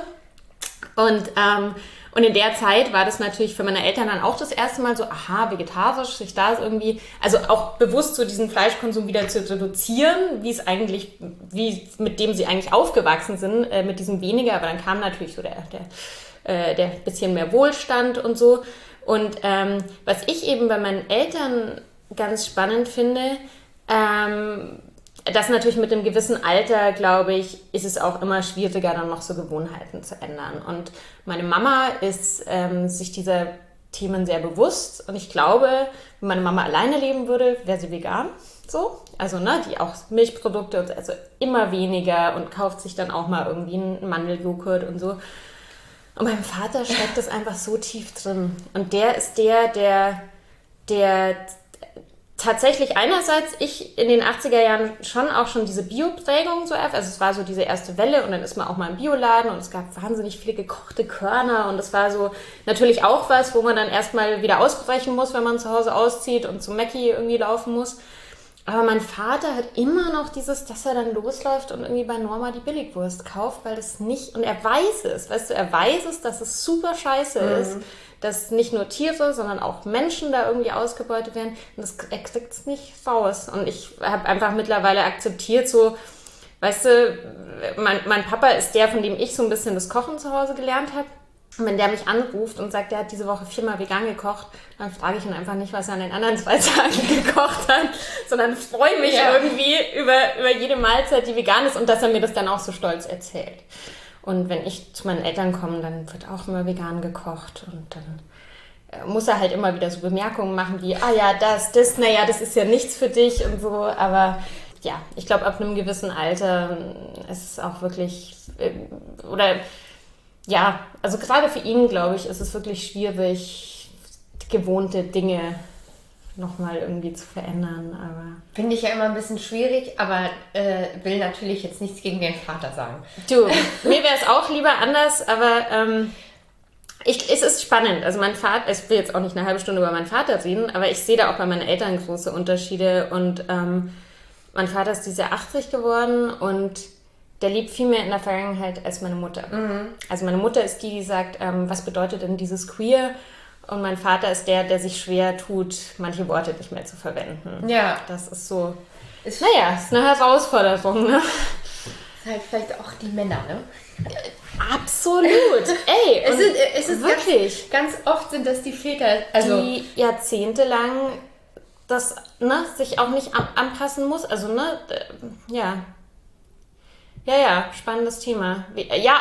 Und in der Zeit war das natürlich für meine Eltern dann auch das erste Mal so, aha, vegetarisch, sich da ist irgendwie, also auch bewusst so diesen Fleischkonsum wieder zu reduzieren, wie mit dem sie eigentlich aufgewachsen sind, mit diesem weniger, aber dann kam natürlich so der bisschen mehr Wohlstand und so. Und was ich eben bei meinen Eltern ganz spannend finde, das natürlich mit einem gewissen Alter, glaube ich, ist es auch immer schwieriger, dann noch so Gewohnheiten zu ändern. Und meine Mama ist sich dieser Themen sehr bewusst. Und ich glaube, wenn meine Mama alleine leben würde, wäre sie vegan. So. Also, ne, die auch Milchprodukte, also immer weniger, und kauft sich dann auch mal irgendwie einen Mandeljoghurt und so. Und meinem Vater steckt das einfach so tief drin. Und der ist der tatsächlich einerseits ich in den 80er Jahren schon diese Bio-Prägung so also es war so diese erste Welle, und dann ist man auch mal im Bioladen und es gab wahnsinnig viele gekochte Körner, und es war so natürlich auch was, wo man dann erstmal wieder ausbrechen muss, wenn man zu Hause auszieht und zum Mackie irgendwie laufen muss. Aber mein Vater hat immer noch dass er dann losläuft und irgendwie bei Norma die Billigwurst kauft, weil das nicht, und er weiß es, weißt du, dass es super scheiße ist, dass nicht nur Tiere, sondern auch Menschen da irgendwie ausgebeutet werden, und er kriegt es nicht raus. Und ich habe einfach mittlerweile akzeptiert, so, weißt du, mein Papa ist der, von dem ich so ein bisschen das Kochen zu Hause gelernt habe. Und wenn der mich anruft und sagt, der hat diese Woche 4-mal vegan gekocht, dann frage ich ihn einfach nicht, was er an den anderen 2 Tagen gekocht hat, sondern freue mich irgendwie über jede Mahlzeit, die vegan ist, und dass er mir das dann auch so stolz erzählt. Und wenn ich zu meinen Eltern komme, dann wird auch immer vegan gekocht, und dann muss er halt immer wieder so Bemerkungen machen wie, das ist ja nichts für dich und so. Aber ja, ich glaube, ab einem gewissen Alter ist es auch wirklich, also gerade für ihn, glaube ich, ist es wirklich schwierig, gewohnte Dinge nochmal irgendwie zu verändern. Aber finde ich ja immer ein bisschen schwierig, aber will natürlich jetzt nichts gegen den Vater sagen. Du, mir wäre es auch lieber anders, aber es ist spannend. Also mein Vater, ich will jetzt auch nicht eine halbe Stunde über meinen Vater reden, aber ich sehe da auch bei meinen Eltern große Unterschiede, und mein Vater ist dieses Jahr 80 geworden, und der lebt viel mehr in der Vergangenheit als meine Mutter. Also meine Mutter ist die sagt, was bedeutet denn dieses Queer? Und mein Vater ist der sich schwer tut, manche Worte nicht mehr zu verwenden. Ja. Das ist so, ist eine Herausforderung, ne? Ist halt vielleicht auch die Männer, ne? Absolut. Ey, es ist wirklich. Ganz oft sind das die Väter, also die jahrzehntelang das, ne, sich auch nicht anpassen muss. Also, ne, ja. Ja, spannendes Thema. Ja,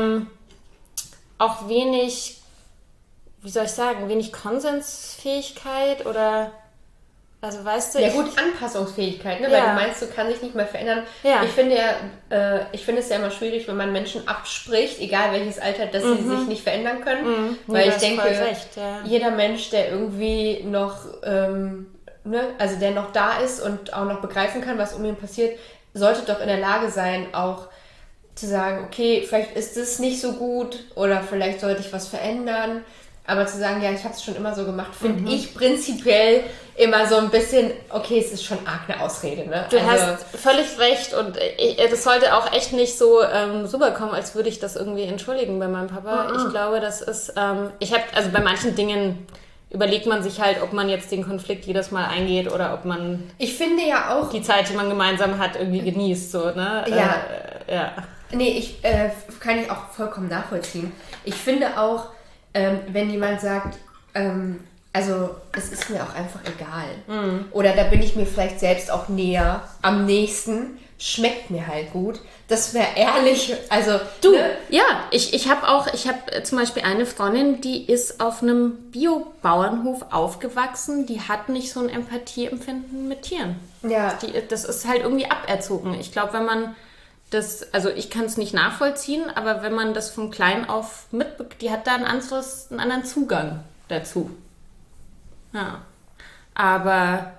auch wenig, wie soll ich sagen, wenig Konsensfähigkeit oder Also weißt du, ja gut, Anpassungsfähigkeit, ne? Weil du meinst, du kannst dich nicht mehr verändern. Ja. Ich finde es ja immer schwierig, wenn man Menschen abspricht, egal welches Alter, dass sie sich nicht verändern können. Weil ich denke, jeder Mensch, der irgendwie noch, also der noch da ist und auch noch begreifen kann, was um ihn passiert, sollte doch in der Lage sein, auch zu sagen, okay, vielleicht ist es nicht so gut oder vielleicht sollte ich was verändern. Aber zu sagen, ja, ich habe es schon immer so gemacht, finde ich prinzipiell immer so ein bisschen, okay, es ist schon arg eine Ausrede. Ne? Du hast völlig recht und das sollte auch echt nicht so rüberkommen, als würde ich das irgendwie entschuldigen bei meinem Papa. Ich glaube, das ist, also bei manchen Dingen überlegt man sich halt, ob man jetzt den Konflikt jedes Mal eingeht oder ob man ich finde ja auch die Zeit, die man gemeinsam hat, irgendwie genießt. So, ne? Ja. Nee, kann ich auch vollkommen nachvollziehen. Ich finde auch, wenn jemand sagt, also es ist mir auch einfach egal. Oder da bin ich mir vielleicht selbst auch näher, am nächsten, schmeckt mir halt gut. Das wäre ehrlich, also... Du, ne? ja, ich habe zum Beispiel eine Freundin, die ist auf einem Bio-Bauernhof aufgewachsen, die hat nicht so ein Empathieempfinden mit Tieren. Ja. Das ist halt irgendwie aberzogen. Ich glaube, wenn man das, also ich kann es nicht nachvollziehen, aber wenn man das von klein auf mitbekommt, die hat da einen anderen Zugang dazu. Ja. Aber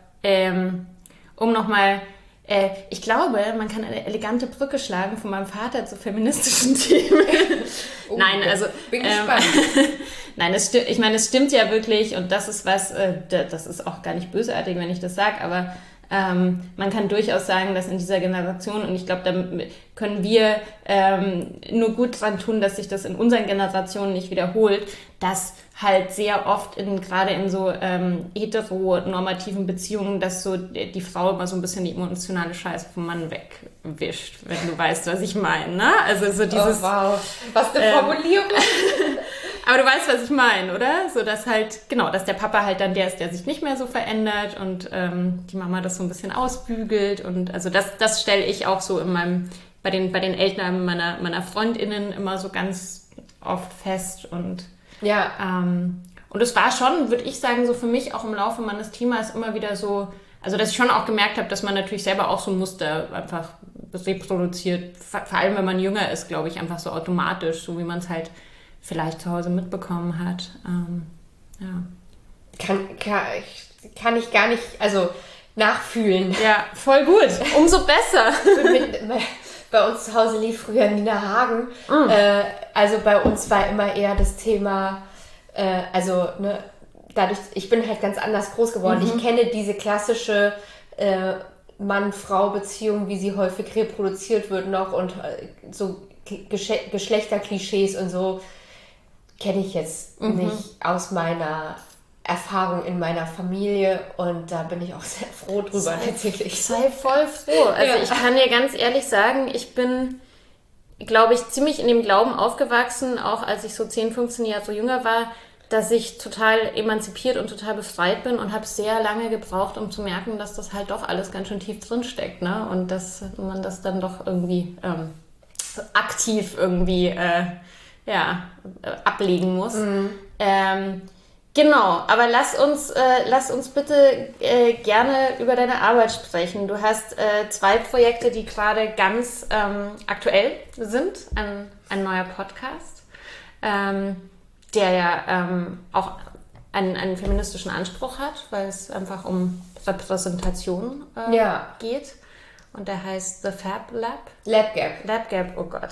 um nochmal, ich glaube, man kann eine elegante Brücke schlagen von meinem Vater zu feministischen Themen. Nein, also bin gespannt. Nein, ich meine, es stimmt ja wirklich und das ist was, das ist auch gar nicht bösartig, wenn ich das sage, aber man kann durchaus sagen, dass in dieser Generation, und ich glaube, da können wir nur gut dran tun, dass sich das in unseren Generationen nicht wiederholt, dass halt sehr oft gerade in so heteronormativen Beziehungen, dass so die Frau immer so ein bisschen die emotionale Scheiße vom Mann wegwischt, wenn du weißt, was ich meine, ne? Also so dieses... Oh, wow, was eine Formulierung! Aber du weißt, was ich meine, oder? So, dass halt, genau, dass der Papa halt dann der ist, der sich nicht mehr so verändert und die Mama das so ein bisschen ausbügelt. Und also das stelle ich auch so bei den Eltern meiner FreundInnen immer so ganz oft fest. Und ja. Und es war schon, würde ich sagen, so für mich auch im Laufe meines Themas immer wieder so, also dass ich schon auch gemerkt habe, dass man natürlich selber auch so ein Muster einfach reproduziert. Vor allem, wenn man jünger ist, glaube ich, einfach so automatisch, so wie man es halt vielleicht zu Hause mitbekommen hat. Ja. Kann ich gar nicht, also nachfühlen. Ja, voll gut. Umso besser. Bei uns zu Hause lief früher Nina Hagen. Also bei uns war immer eher das Thema, dadurch, ich bin halt ganz anders groß geworden. Ich kenne diese klassische Mann-Frau-Beziehung, wie sie häufig reproduziert wird noch und so Geschlechterklischees und so kenne ich jetzt nicht aus meiner Erfahrung in meiner Familie und da bin ich auch sehr froh drüber tatsächlich. Sei voll froh. Also ich kann dir ganz ehrlich sagen, ich bin, glaube ich, ziemlich in dem Glauben aufgewachsen, auch als ich so 10, 15 Jahre so jünger war, dass ich total emanzipiert und total befreit bin und habe sehr lange gebraucht, um zu merken, dass das halt doch alles ganz schön tief drin steckt, ne? Und dass man das dann doch irgendwie aktiv irgendwie ablegen muss. Genau, aber lass uns bitte gerne über deine Arbeit sprechen. Du hast 2 Projekte, die gerade ganz aktuell sind. Ein neuer Podcast, der ja auch einen feministischen Anspruch hat, weil es einfach um Repräsentation geht. Und der heißt The Fab Lab. Lab Gap. Lab Gap, oh Gott.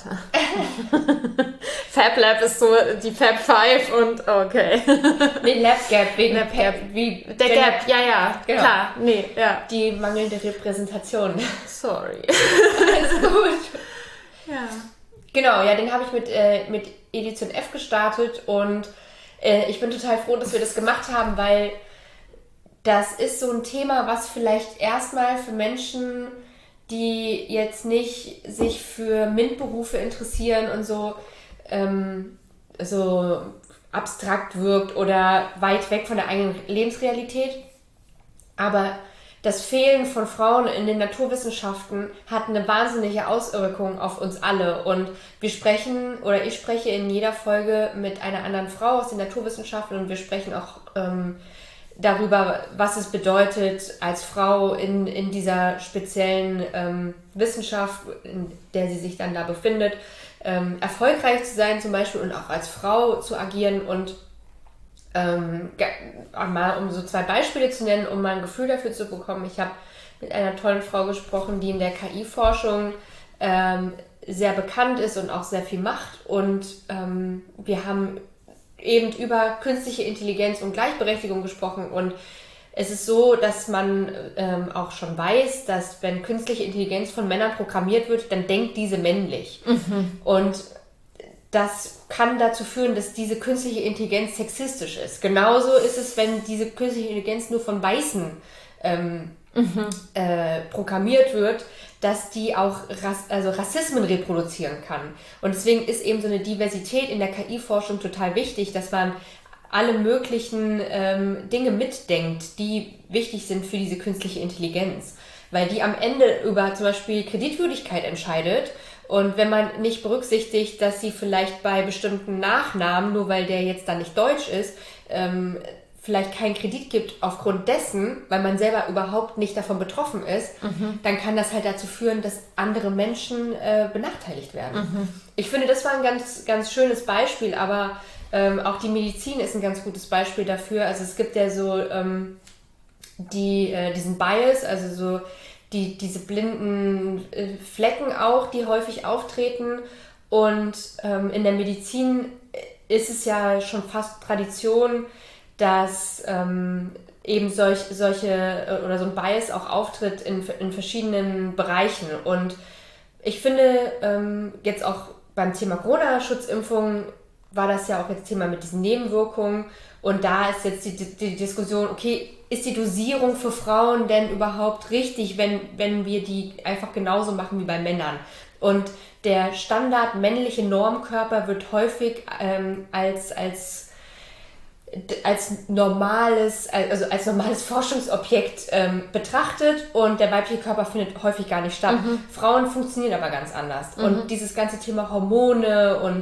Fab Lab ist so die Fab Five und okay. Nee, Lab Gap, wegen Lab Gap. Wie der Gap, ja, genau. Klar. Nee, ja. Die mangelnde Repräsentation. Sorry. Alles gut. Ja. Genau, ja, den habe ich mit Edition F gestartet und ich bin total froh, dass wir das gemacht haben, weil das ist so ein Thema, was vielleicht erstmal für Menschen, die jetzt nicht sich für MINT-Berufe interessieren und so abstrakt wirkt oder weit weg von der eigenen Lebensrealität. Aber das Fehlen von Frauen in den Naturwissenschaften hat eine wahnsinnige Auswirkung auf uns alle. Und ich spreche in jeder Folge mit einer anderen Frau aus den Naturwissenschaften und wir sprechen auch darüber, was es bedeutet, als Frau in dieser speziellen Wissenschaft, in der sie sich dann da befindet, erfolgreich zu sein zum Beispiel und auch als Frau zu agieren. Und mal um so 2 Beispiele zu nennen, um mal ein Gefühl dafür zu bekommen. Ich habe mit einer tollen Frau gesprochen, die in der KI-Forschung sehr bekannt ist und auch sehr viel macht. Und wir haben eben über künstliche Intelligenz und Gleichberechtigung gesprochen. Und es ist so, dass man auch schon weiß, dass wenn künstliche Intelligenz von Männern programmiert wird, dann denkt diese männlich. Und das kann dazu führen, dass diese künstliche Intelligenz sexistisch ist. Genauso ist es, wenn diese künstliche Intelligenz nur von Weißen programmiert wird, dass die auch Rassismen reproduzieren kann. Und deswegen ist eben so eine Diversität in der KI-Forschung total wichtig, dass man alle möglichen Dinge mitdenkt, die wichtig sind für diese künstliche Intelligenz. Weil die am Ende über zum Beispiel Kreditwürdigkeit entscheidet. Und wenn man nicht berücksichtigt, dass sie vielleicht bei bestimmten Nachnamen, nur weil der jetzt dann nicht deutsch ist, vielleicht keinen Kredit gibt aufgrund dessen, weil man selber überhaupt nicht davon betroffen ist, dann kann das halt dazu führen, dass andere Menschen benachteiligt werden. Ich finde, das war ein ganz, ganz schönes Beispiel, aber auch die Medizin ist ein ganz gutes Beispiel dafür. Also es gibt ja so diesen Bias, also so diese blinden Flecken auch, die häufig auftreten. Und in der Medizin ist es ja schon fast Tradition, dass eben solche oder so ein Bias auch auftritt in verschiedenen Bereichen. Und ich finde, jetzt auch beim Thema Corona-Schutzimpfung war das ja auch jetzt Thema mit diesen Nebenwirkungen. Und da ist jetzt die Diskussion, okay, ist die Dosierung für Frauen denn überhaupt richtig, wenn wir die einfach genauso machen wie bei Männern? Und der Standard männliche Normkörper wird häufig als normales Forschungsobjekt betrachtet und der weibliche Körper findet häufig gar nicht statt. Frauen funktionieren aber ganz anders. Und dieses ganze Thema Hormone und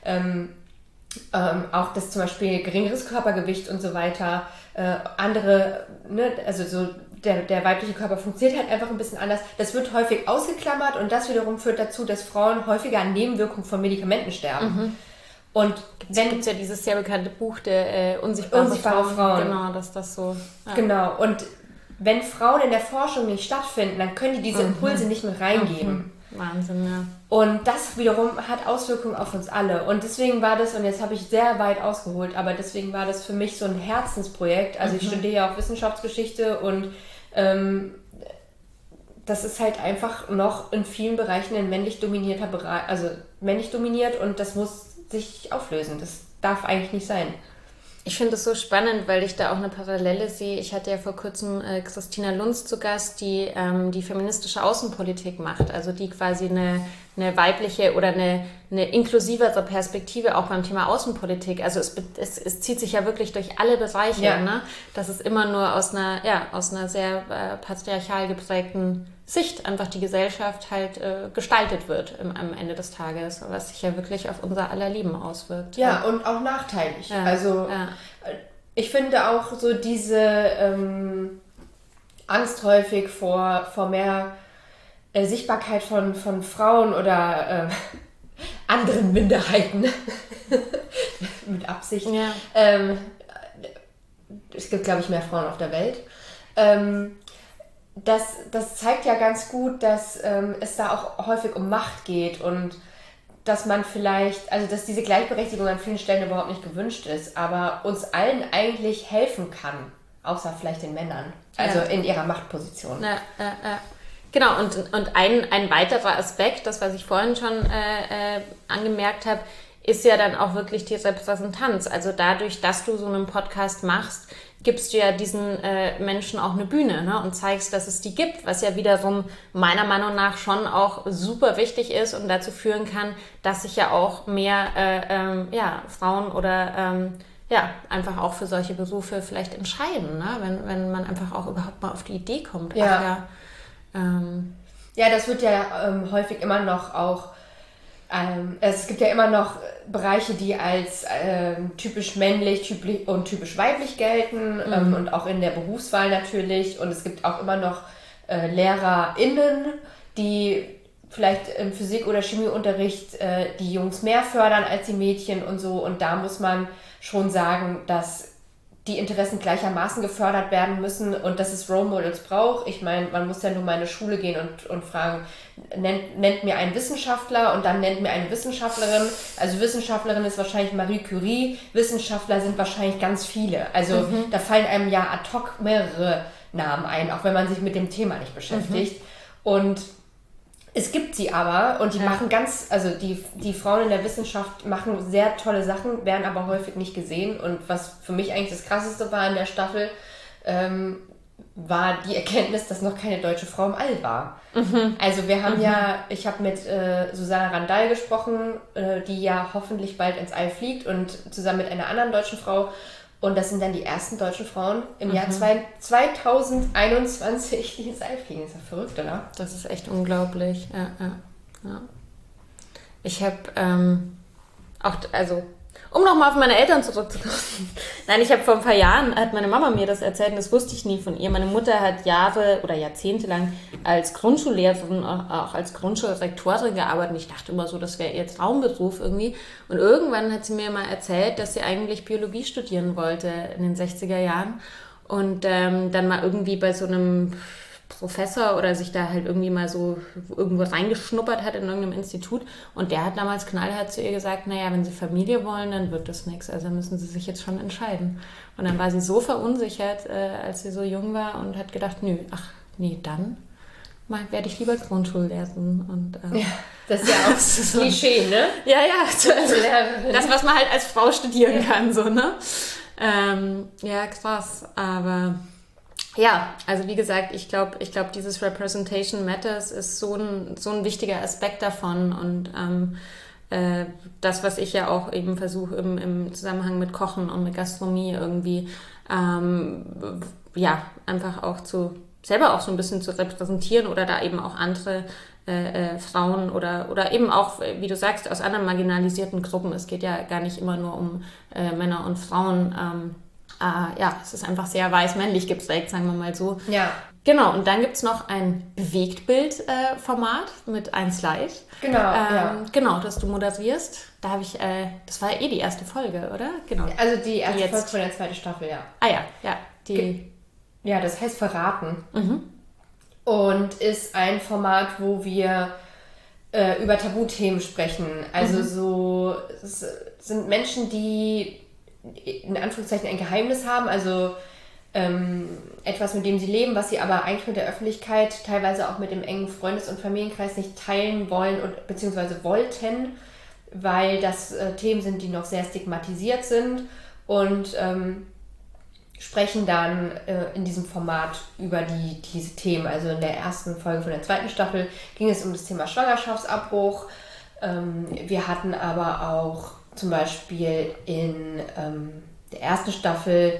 auch das zum Beispiel geringeres Körpergewicht und so weiter, andere, ne, also so der weibliche Körper funktioniert halt einfach ein bisschen anders. Das wird häufig ausgeklammert und das wiederum führt dazu, dass Frauen häufiger an Nebenwirkungen von Medikamenten sterben. Und dann gibt es ja dieses sehr bekannte Buch der unsichtbare Frauen. Genau, dass das so... Ja. Genau, und wenn Frauen in der Forschung nicht stattfinden, dann können die diese Impulse nicht mehr reingeben. Wahnsinn, ja. Und das wiederum hat Auswirkungen auf uns alle. Und deswegen war das, und jetzt habe ich sehr weit ausgeholt, aber deswegen war das für mich so ein Herzensprojekt. Also ich studiere ja auch Wissenschaftsgeschichte und das ist halt einfach noch in vielen Bereichen ein männlich dominierter Bereich, also männlich dominiert und das muss sich auflösen. Das darf eigentlich nicht sein. Ich finde es so spannend, weil ich da auch eine Parallele sehe. Ich hatte ja vor kurzem Christina Lunz zu Gast, die die feministische Außenpolitik macht, also die quasi eine weibliche oder eine inklusivere Perspektive auch beim Thema Außenpolitik. Also es zieht sich ja wirklich durch alle Bereiche, ja. Ne? Dass es immer nur aus einer sehr patriarchal geprägten Sicht einfach die Gesellschaft halt gestaltet wird am Ende des Tages, was sich ja wirklich auf unser aller Leben auswirkt. Ja, und auch nachteilig. Ja, also ich finde auch so diese Angst häufig vor mehr Sichtbarkeit von Frauen oder anderen Minderheiten mit Absicht. Ja. Es gibt, glaube ich, mehr Frauen auf der Welt. Das zeigt ja ganz gut, dass es da auch häufig um Macht geht und dass man vielleicht, also dass diese Gleichberechtigung an vielen Stellen überhaupt nicht gewünscht ist, aber uns allen eigentlich helfen kann, außer vielleicht den Männern, also in ihrer Machtposition. Ja. Genau, und ein weiterer Aspekt, das, was ich vorhin schon angemerkt habe, ist ja dann auch wirklich die Repräsentanz. Also dadurch, dass du so einen Podcast machst, gibst du ja diesen Menschen auch eine Bühne, ne? Und zeigst, dass es die gibt, was ja wiederum meiner Meinung nach schon auch super wichtig ist und dazu führen kann, dass sich ja auch mehr Frauen oder einfach auch für solche Berufe vielleicht entscheiden, ne? Wenn man einfach auch überhaupt mal auf die Idee kommt. Ja, das wird ja häufig immer noch auch Es gibt ja immer noch Bereiche, die als typisch männlich und typisch weiblich gelten und auch in der Berufswahl natürlich. Und es gibt auch immer noch LehrerInnen, die vielleicht im Physik- oder Chemieunterricht die Jungs mehr fördern als die Mädchen und so. Und da muss man schon sagen, dass die Interessen gleichermaßen gefördert werden müssen und dass es Role Models braucht. Ich meine, man muss ja nur mal in eine Schule gehen und fragen, nennt mir einen Wissenschaftler und dann nennt mir eine Wissenschaftlerin. Also Wissenschaftlerin ist wahrscheinlich Marie Curie, Wissenschaftler sind wahrscheinlich ganz viele. Also da fallen einem ja ad hoc mehrere Namen ein, auch wenn man sich mit dem Thema nicht beschäftigt. Und es gibt sie aber und die machen die Frauen in der Wissenschaft machen sehr tolle Sachen, werden aber häufig nicht gesehen. Und was für mich eigentlich das Krasseste war in der Staffel, war die Erkenntnis, dass noch keine deutsche Frau im All war. Also wir haben ich habe mit Susanna Randall gesprochen, die ja hoffentlich bald ins All fliegt und zusammen mit einer anderen deutschen Frau. Und das sind dann die ersten deutschen Frauen im Jahr 2021, die ins All fliegen. Das ist ja verrückt, oder? Das ist echt unglaublich. Ja. Ich habe um nochmal auf meine Eltern zurückzukommen. Nein, ich habe vor ein paar Jahren, hat meine Mama mir das erzählt und das wusste ich nie von ihr. Meine Mutter hat Jahre oder Jahrzehnte lang als Grundschullehrerin, auch als Grundschulrektorin gearbeitet. Und ich dachte immer so, das wäre ihr Traumberuf irgendwie. Und irgendwann hat sie mir mal erzählt, dass sie eigentlich Biologie studieren wollte in den 60er Jahren. Und dann mal irgendwie bei so einem Professor oder sich da halt irgendwie mal so irgendwo reingeschnuppert hat in irgendeinem Institut und der hat damals knallhart zu ihr gesagt, naja, wenn Sie Familie wollen, dann wird das nichts, also müssen Sie sich jetzt schon entscheiden. Und dann war sie so verunsichert, als sie so jung war und hat gedacht, dann werde ich lieber Grundschullehrerin. Und, das ist ja auch so Klischee, ne? Ja, also das, was man halt als Frau studieren kann, so, ne? Ja, krass, aber ja, also wie gesagt, ich glaube, dieses Representation Matters ist so ein wichtiger Aspekt davon und das, was ich ja auch eben versuche im Zusammenhang mit Kochen und mit Gastronomie irgendwie, einfach auch selber auch so ein bisschen zu repräsentieren oder da eben auch andere Frauen oder eben auch, wie du sagst, aus anderen marginalisierten Gruppen. Es geht ja gar nicht immer nur um Männer und Frauen, es ist einfach sehr weiß-männlich geprägt, sagen wir mal so. Ja. Genau, und dann gibt es noch ein Bewegtbild-Format mit 1 Live. Genau, das du moderierst. Da habe ich, das war ja die erste Folge, oder? Genau. Also die erste Folge von der zweiten Staffel, ja. Ja. Das heißt Verraten. Und ist ein Format, wo wir über Tabuthemen sprechen. Also so es sind Menschen, die in Anführungszeichen ein Geheimnis haben, also etwas, mit dem sie leben, was sie aber eigentlich mit der Öffentlichkeit, teilweise auch mit dem engen Freundes- und Familienkreis nicht teilen wollen beziehungsweise wollten, weil das Themen sind, die noch sehr stigmatisiert sind und sprechen dann in diesem Format über diese Themen. Also in der ersten Folge von der zweiten Staffel ging es um das Thema Schwangerschaftsabbruch. Wir hatten aber auch zum Beispiel in der ersten Staffel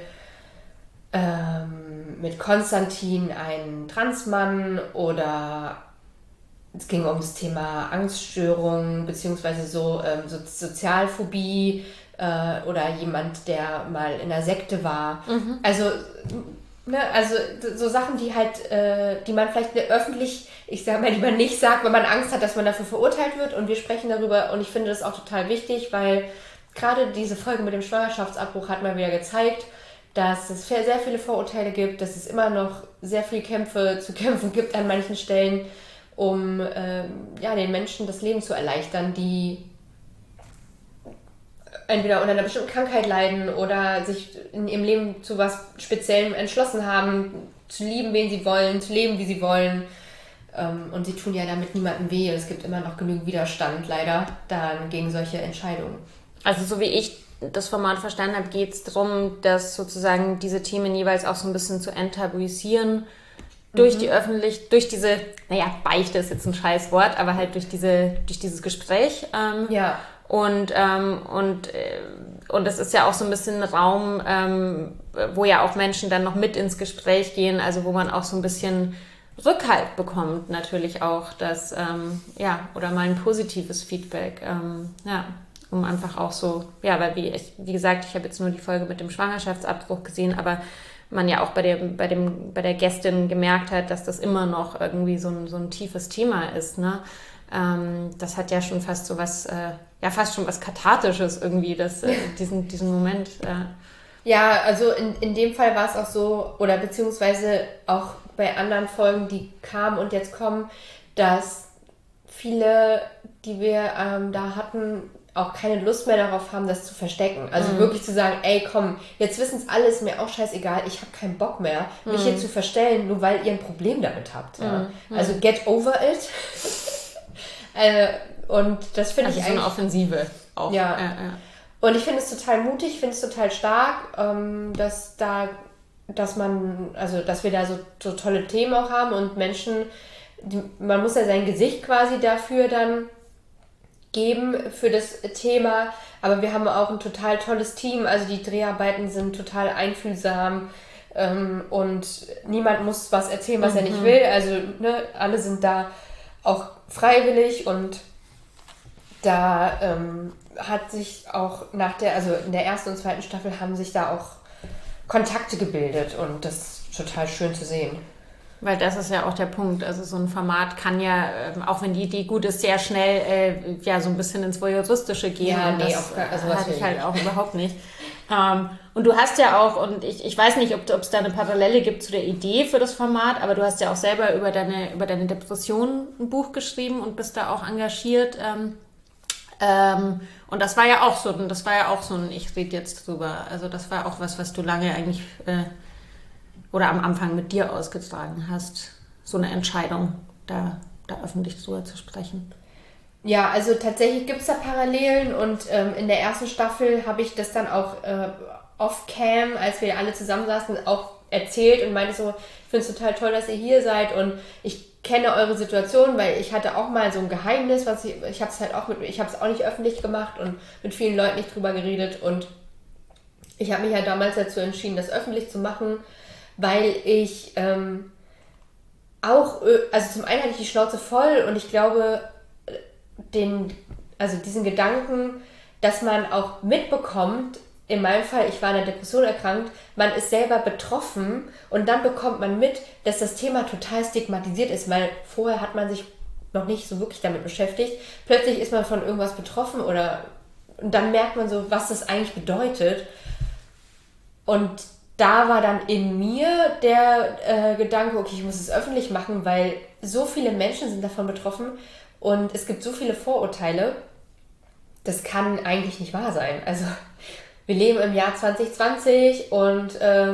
mit Konstantin einen Transmann oder es ging um das Thema Angststörungen beziehungsweise Sozialphobie oder jemand, der mal in einer Sekte war. Also so Sachen, die halt, die man vielleicht öffentlich, ich sage mal lieber nicht sagt, wenn man Angst hat, dass man dafür verurteilt wird und wir sprechen darüber und ich finde das auch total wichtig, weil gerade diese Folge mit dem Schwangerschaftsabbruch hat mal wieder gezeigt, dass es sehr viele Vorurteile gibt, dass es immer noch sehr viel Kämpfe zu kämpfen gibt an manchen Stellen, um den Menschen das Leben zu erleichtern, die entweder unter einer bestimmten Krankheit leiden oder sich in ihrem Leben zu was Speziellem entschlossen haben, zu lieben, wen sie wollen, zu leben, wie sie wollen. Und sie tun ja damit niemandem weh. Es gibt immer noch genügend Widerstand, leider, dann gegen solche Entscheidungen. Also so wie ich das Format verstanden habe, geht es darum, dass sozusagen diese Themen jeweils auch so ein bisschen zu enttabuisieren durch durch diese, Beichte ist jetzt ein scheiß Wort, aber halt durch dieses Gespräch. Und es ist ja auch so ein bisschen ein Raum, wo ja auch Menschen dann noch mit ins Gespräch gehen, also wo man auch so ein bisschen Rückhalt bekommt, natürlich auch, dass, oder mal ein positives Feedback, um einfach auch so, weil wie gesagt, ich habe jetzt nur die Folge mit dem Schwangerschaftsabbruch gesehen, aber man ja auch bei der Gästin gemerkt hat, dass das immer noch irgendwie so ein tiefes Thema ist, ne? Das hat ja schon fast so was, fast schon was Kathartisches irgendwie, diesen Moment. Ja, also in dem Fall war es auch so, oder beziehungsweise auch bei anderen Folgen, die kamen und jetzt kommen, dass viele, die wir da hatten, auch keine Lust mehr darauf haben, das zu verstecken. Also wirklich zu sagen, ey, komm, jetzt wissen es alle, ist mir auch scheißegal, ich habe keinen Bock mehr, mich hier zu verstellen, nur weil ihr ein Problem damit habt. Ja. Also get over it. Und das finde ich eigentlich... Also so eine Offensive auch. Ja. Und ich finde es total mutig, ich finde es total stark, dass wir da so tolle Themen auch haben und Menschen, man muss ja sein Gesicht quasi dafür dann geben für das Thema, aber wir haben auch ein total tolles Team, also die Dreharbeiten sind total einfühlsam und niemand muss was erzählen, was er nicht will, also ne, alle sind da auch freiwillig und da hat sich auch in der ersten und zweiten Staffel haben sich da auch Kontakte gebildet und das ist total schön zu sehen. Weil das ist ja auch der Punkt, also so ein Format kann ja, auch wenn die Idee gut ist, sehr schnell so ein bisschen ins Voyeuristische gehen. Ja, und nee, das hatte ich halt auch überhaupt nicht. Und du hast ja auch, und ich weiß nicht, ob es da eine Parallele gibt zu der Idee für das Format, aber du hast ja auch selber über deine Depression ein Buch geschrieben und bist da auch engagiert. Und das war ja auch so ein, ich rede jetzt drüber, also das war auch was du lange eigentlich oder am Anfang mit dir ausgetragen hast, so eine Entscheidung, da öffentlich drüber zu sprechen. Ja, also tatsächlich gibt es da Parallelen und in der ersten Staffel habe ich das dann auch off-cam, als wir alle zusammensaßen, auch erzählt und meinte so, ich finde es total toll, dass ihr hier seid und ich kenne eure Situation, weil ich hatte auch mal so ein Geheimnis, ich habe es halt auch ich habe es auch nicht öffentlich gemacht und mit vielen Leuten nicht drüber geredet und ich habe mich ja damals dazu entschieden, das öffentlich zu machen, weil ich also zum einen hatte ich die Schnauze voll und ich glaube, diesen Gedanken, dass man auch mitbekommt, in meinem Fall, ich war an einer Depression erkrankt, man ist selber betroffen und dann bekommt man mit, dass das Thema total stigmatisiert ist, weil vorher hat man sich noch nicht so wirklich damit beschäftigt. Plötzlich ist man von irgendwas betroffen und dann merkt man so, was das eigentlich bedeutet. Und da war dann in mir der Gedanke, okay, ich muss es öffentlich machen, weil so viele Menschen sind davon betroffen und es gibt so viele Vorurteile, das kann eigentlich nicht wahr sein. Also wir leben im Jahr 2020 und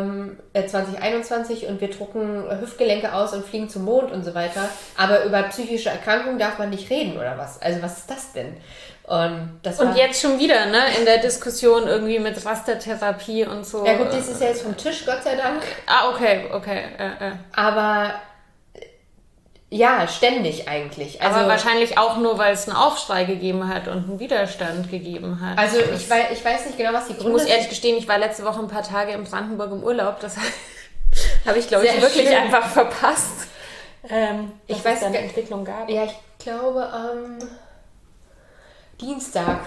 2021 und wir drucken Hüftgelenke aus und fliegen zum Mond und so weiter. Aber über psychische Erkrankungen darf man nicht reden oder was? Also was ist das denn? Und jetzt schon wieder, ne? In der Diskussion irgendwie mit Rastertherapie und so. Ja gut, das ist ja jetzt vom Tisch, Gott sei Dank. Ah, okay. Aber ja, ständig eigentlich. Also, aber wahrscheinlich auch nur, weil es einen Aufschrei gegeben hat und einen Widerstand gegeben hat. Also ich weiß nicht genau, was die Gründe sind. Ich muss ehrlich gestehen, ich war letzte Woche ein paar Tage in Brandenburg im Urlaub. Das habe ich, glaube ich, wirklich einfach verpasst. Ich weiß, dass es da eine Entwicklung gab. Ja, ich glaube am Dienstag.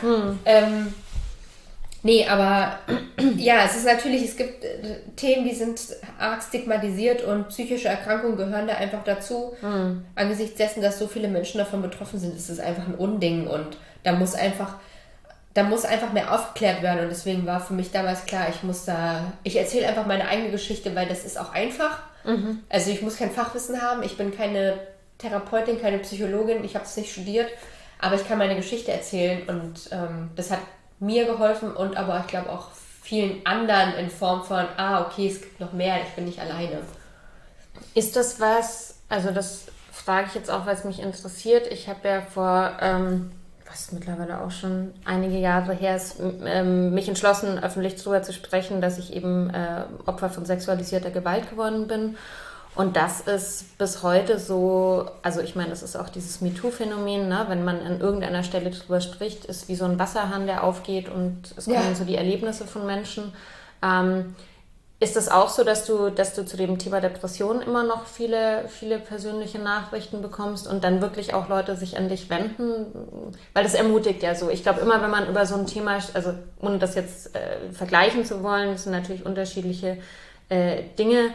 Nee, aber ja, es gibt Themen, die sind arg stigmatisiert und psychische Erkrankungen gehören da einfach dazu. Angesichts dessen, dass so viele Menschen davon betroffen sind, ist es einfach ein Unding und da muss einfach mehr aufgeklärt werden und deswegen war für mich damals klar, ich erzähle einfach meine eigene Geschichte, weil das ist auch einfach. Also ich muss kein Fachwissen haben, ich bin keine Therapeutin, keine Psychologin, ich habe es nicht studiert, aber ich kann meine Geschichte erzählen und das hat mir geholfen und aber ich glaube auch vielen anderen in Form von, okay, es gibt noch mehr, ich bin nicht alleine. Ist das was, also das frage ich jetzt auch, weil es mich interessiert. Ich habe ja vor, was mittlerweile auch schon einige Jahre her ist, mich entschlossen, öffentlich darüber zu sprechen, dass ich eben Opfer von sexualisierter Gewalt geworden bin. Und das ist bis heute so, also ich meine, das ist auch dieses MeToo-Phänomen, ne? Wenn man an irgendeiner Stelle drüber spricht, ist wie so ein Wasserhahn, der aufgeht und es kommen so die Erlebnisse von Menschen. Ist es auch so, dass du zu dem Thema Depression immer noch viele, viele persönliche Nachrichten bekommst und dann wirklich auch Leute sich an dich wenden? Weil das ermutigt ja so. Ich glaube, immer wenn man über so ein Thema, also ohne das jetzt vergleichen zu wollen, das sind natürlich unterschiedliche Dinge,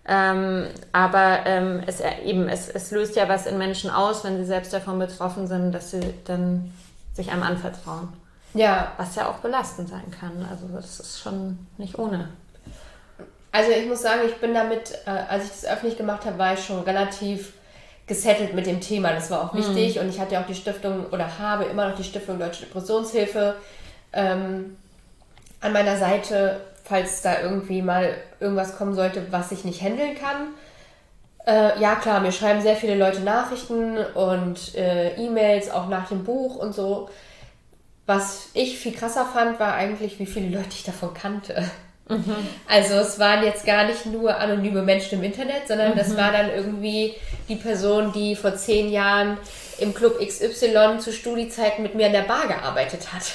aber es löst ja was in Menschen aus, wenn sie selbst davon betroffen sind, dass sie dann sich einem anvertrauen. Ja. Was ja auch belastend sein kann. Also das ist schon nicht ohne. Also ich muss sagen, ich bin damit, als ich das öffentlich gemacht habe, war ich schon relativ gesettelt mit dem Thema. Das war auch wichtig und ich hatte ja auch die Stiftung oder habe immer noch die Stiftung Deutsche Depressionshilfe an meiner Seite, falls da irgendwie mal irgendwas kommen sollte, was ich nicht handeln kann. Ja klar, mir schreiben sehr viele Leute Nachrichten und E-Mails, auch nach dem Buch und so. Was ich viel krasser fand, war eigentlich, wie viele Leute ich davon kannte. Also es waren jetzt gar nicht nur anonyme Menschen im Internet, sondern das war dann irgendwie die Person, die vor 10 Jahren im Club XY zu Studiezeiten mit mir an der Bar gearbeitet hat.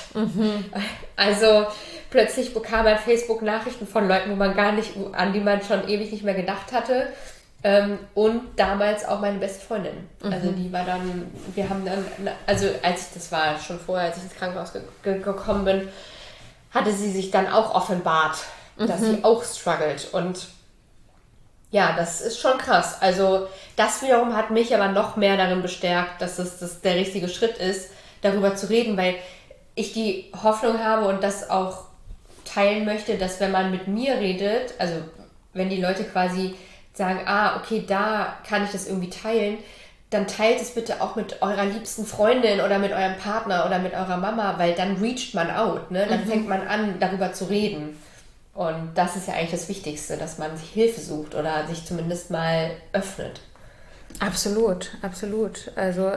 Also plötzlich bekam man Facebook-Nachrichten von Leuten, an die man schon ewig nicht mehr gedacht hatte. Und damals auch meine beste Freundin. Also die war dann, wir haben dann, also das war schon vorher, als ich ins Krankenhaus gekommen bin, hatte sie sich dann auch offenbart, dass sie auch struggelt. Und ja, das ist schon krass. Also das wiederum hat mich aber noch mehr darin bestärkt, dass das der richtige Schritt ist, darüber zu reden, weil ich die Hoffnung habe und das auch teilen möchte, dass wenn man mit mir redet, also wenn die Leute quasi sagen, okay, da kann ich das irgendwie teilen, dann teilt es bitte auch mit eurer liebsten Freundin oder mit eurem Partner oder mit eurer Mama, weil dann reacht man out, ne? Dann fängt man an, darüber zu reden. Und das ist ja eigentlich das Wichtigste, dass man sich Hilfe sucht oder sich zumindest mal öffnet. Absolut, absolut. Also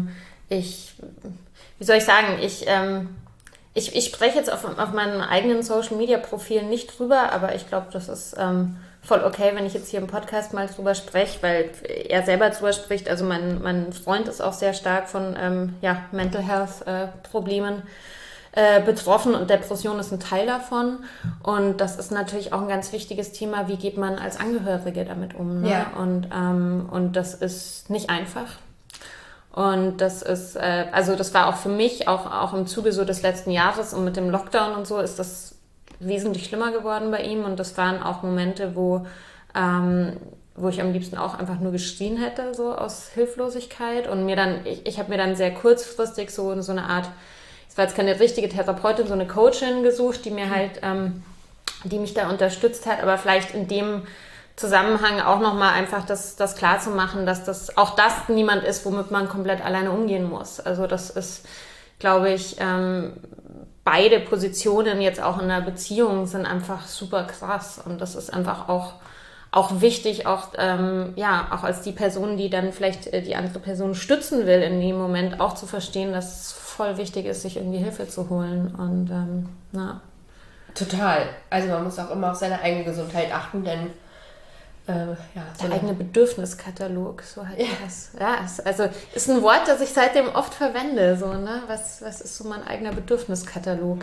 wie soll ich sagen, ich spreche jetzt auf meinen eigenen Social-Media-Profilen nicht drüber, aber ich glaube, das ist voll okay, wenn ich jetzt hier im Podcast mal drüber spreche, weil er selber drüber spricht. Also mein Freund ist auch sehr stark von Mental Health Problemen betroffen und Depression ist ein Teil davon. Und das ist natürlich auch ein ganz wichtiges Thema, wie geht man als Angehörige damit um. Ne? Ja. Und das ist nicht einfach. Und das ist, also das war auch für mich, auch im Zuge so des letzten Jahres und mit dem Lockdown und so, ist das wesentlich schlimmer geworden bei ihm. Und das waren auch Momente, wo ich am liebsten auch einfach nur geschrien hätte, so aus Hilflosigkeit. Und ich habe mir dann sehr kurzfristig so eine Art, es war jetzt keine richtige Therapeutin, so eine Coachin gesucht, die mir halt, die mich da unterstützt hat, aber vielleicht in dem Zusammenhang auch nochmal einfach das klar zu machen, dass das niemand ist, womit man komplett alleine umgehen muss. Also das ist, glaube ich, beide Positionen jetzt auch in einer Beziehung sind einfach super krass und das ist einfach auch wichtig, auch als die Person, die dann vielleicht die andere Person stützen will in dem Moment, auch zu verstehen, dass es voll wichtig ist, sich irgendwie Hilfe zu holen und Total. Also man muss auch immer auf seine eigene Gesundheit achten, denn der eigene Bedürfniskatalog, so halt das. Ja, also ist ein Wort, das ich seitdem oft verwende, so, ne? Was ist so mein eigener Bedürfniskatalog?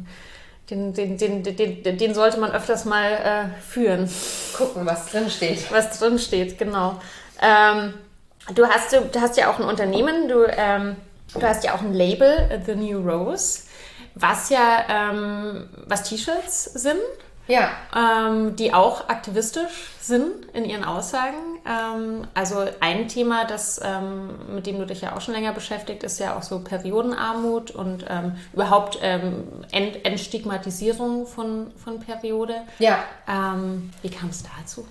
Den sollte man öfters mal führen. Gucken, was drin steht. Was drin steht, genau. Du hast ja auch ein Unternehmen, du hast ja auch ein Label, The New Rose, was T-Shirts sind. Ja. Die auch aktivistisch sind in ihren Aussagen. Also ein Thema, mit dem du dich ja auch schon länger beschäftigt, ist ja auch so Periodenarmut und überhaupt Entstigmatisierung von Periode. Ja. Wie kam es dazu?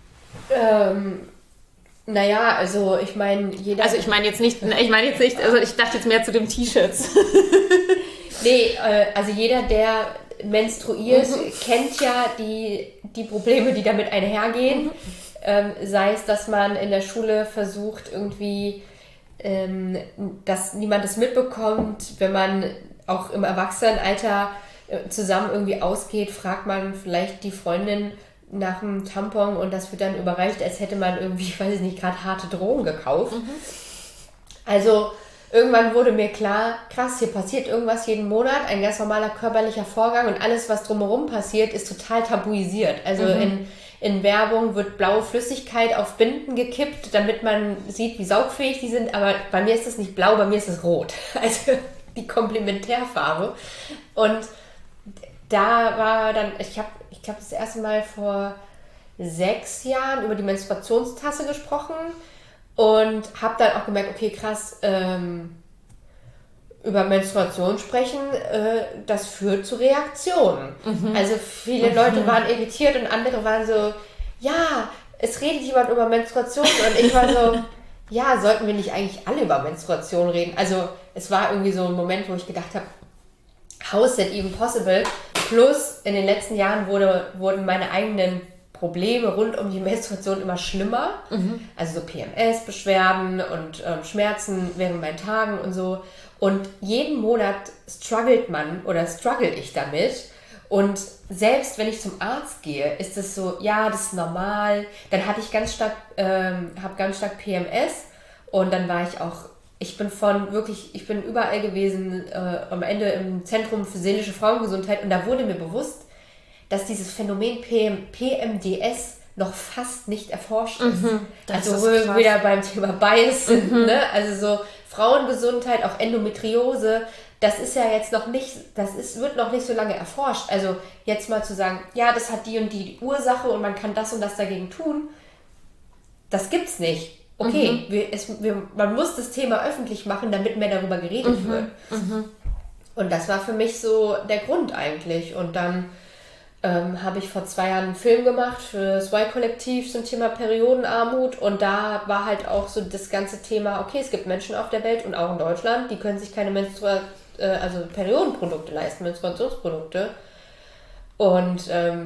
Naja, also ich meine, jeder... Also ich meine jetzt nicht, also ich dachte jetzt mehr zu den T-Shirts. Nee, also jeder, der menstruiert, kennt ja die Probleme, die damit einhergehen. Sei es, dass man in der Schule versucht, irgendwie, dass niemand es mitbekommt. Wenn man auch im Erwachsenenalter zusammen irgendwie ausgeht, fragt man vielleicht die Freundin nach einem Tampon und das wird dann überreicht, als hätte man irgendwie, ich weiß nicht, gerade harte Drogen gekauft. Also irgendwann wurde mir klar, krass, hier passiert irgendwas jeden Monat, ein ganz normaler körperlicher Vorgang und alles, was drumherum passiert, ist total tabuisiert. Also in Werbung wird blaue Flüssigkeit auf Binden gekippt, damit man sieht, wie saugfähig die sind, aber bei mir ist es nicht blau, bei mir ist es rot. Also die Komplementärfarbe. Und da war dann, ich glaube, das erste Mal vor 6 Jahren über die Menstruationstasse gesprochen und habe dann auch gemerkt, okay, krass, über Menstruation sprechen, das führt zu Reaktionen. Also viele Leute waren irritiert und andere waren so, ja, es redet jemand über Menstruation und ich war so, ja, sollten wir nicht eigentlich alle über Menstruation reden? Also es war irgendwie so ein Moment, wo ich gedacht habe, how is that even possible? Plus in den letzten Jahren wurden meine eigenen Probleme rund um die Menstruation immer schlimmer. Also so PMS-Beschwerden und Schmerzen während meinen Tagen und so. Und jeden Monat struggle ich damit. Und selbst wenn ich zum Arzt gehe, ist es so, ja, das ist normal. Dann hatte ich ganz stark PMS und dann war ich bin überall gewesen, am Ende im Zentrum für seelische Frauengesundheit und da wurde mir bewusst, dass dieses Phänomen PMDS noch fast nicht erforscht ist. Also wo wir wieder beim Thema Bias sind, ne? Also so Frauengesundheit, auch Endometriose, das ist ja jetzt noch nicht, wird noch nicht so lange erforscht. Also jetzt mal zu sagen, ja, das hat die und die Ursache und man kann das und das dagegen tun, das gibt's nicht. Okay, man muss das Thema öffentlich machen, damit mehr darüber geredet wird. Und das war für mich so der Grund eigentlich. Und dann habe ich vor 2 Jahren einen Film gemacht für das Y-Kollektiv zum Thema Periodenarmut. Und da war halt auch so das ganze Thema, okay, es gibt Menschen auf der Welt und auch in Deutschland, die können sich keine Periodenprodukte leisten, Menstruationsprodukte. Und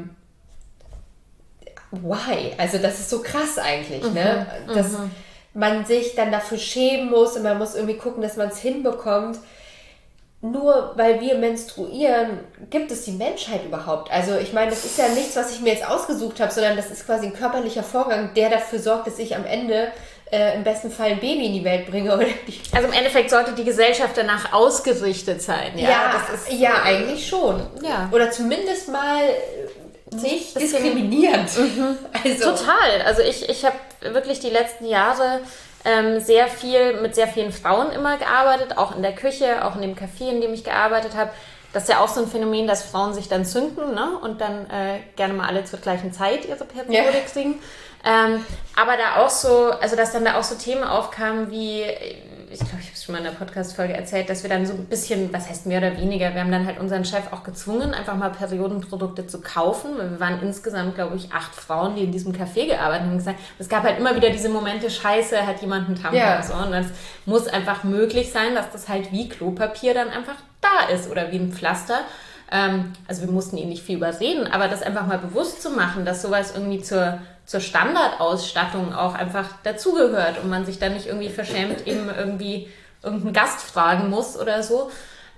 why? Also das ist so krass eigentlich, ne? Dass man sich dann dafür schämen muss und man muss irgendwie gucken, dass man es hinbekommt. Nur weil wir menstruieren, gibt es die Menschheit überhaupt? Also ich meine, das ist ja nichts, was ich mir jetzt ausgesucht habe, sondern das ist quasi ein körperlicher Vorgang, der dafür sorgt, dass ich am Ende im besten Fall ein Baby in die Welt bringe. Also im Endeffekt sollte die Gesellschaft danach ausgerichtet sein. Ja, eigentlich schon. Ja. Oder zumindest mal nicht diskriminierend. Also. Total. Also ich habe wirklich die letzten Jahre sehr viel mit sehr vielen Frauen immer gearbeitet, auch in der Küche, auch in dem Café, in dem ich gearbeitet habe. Das ist ja auch so ein Phänomen, dass Frauen sich dann zünden, ne? Und dann gerne mal alle zur gleichen Zeit ihre Periode kriegen. Aber da auch so, also dass dann da auch so Themen aufkamen wie, ich glaube, ich habe es schon mal in der Podcast-Folge erzählt, dass wir dann so ein bisschen, was heißt mehr oder weniger, wir haben dann halt unseren Chef auch gezwungen, einfach mal Periodenprodukte zu kaufen, weil wir waren insgesamt, glaube ich, 8 Frauen, die in diesem Café gearbeitet haben und gesagt, es gab halt immer wieder diese Momente, scheiße, hat jemand einen Tampon so, und das muss einfach möglich sein, dass das halt wie Klopapier dann einfach da ist oder wie ein Pflaster. Also wir mussten ihn nicht viel überreden, aber das einfach mal bewusst zu machen, dass sowas irgendwie zur Standardausstattung auch einfach dazugehört und man sich dann nicht irgendwie verschämt eben irgendwie irgendeinen Gast fragen muss oder so.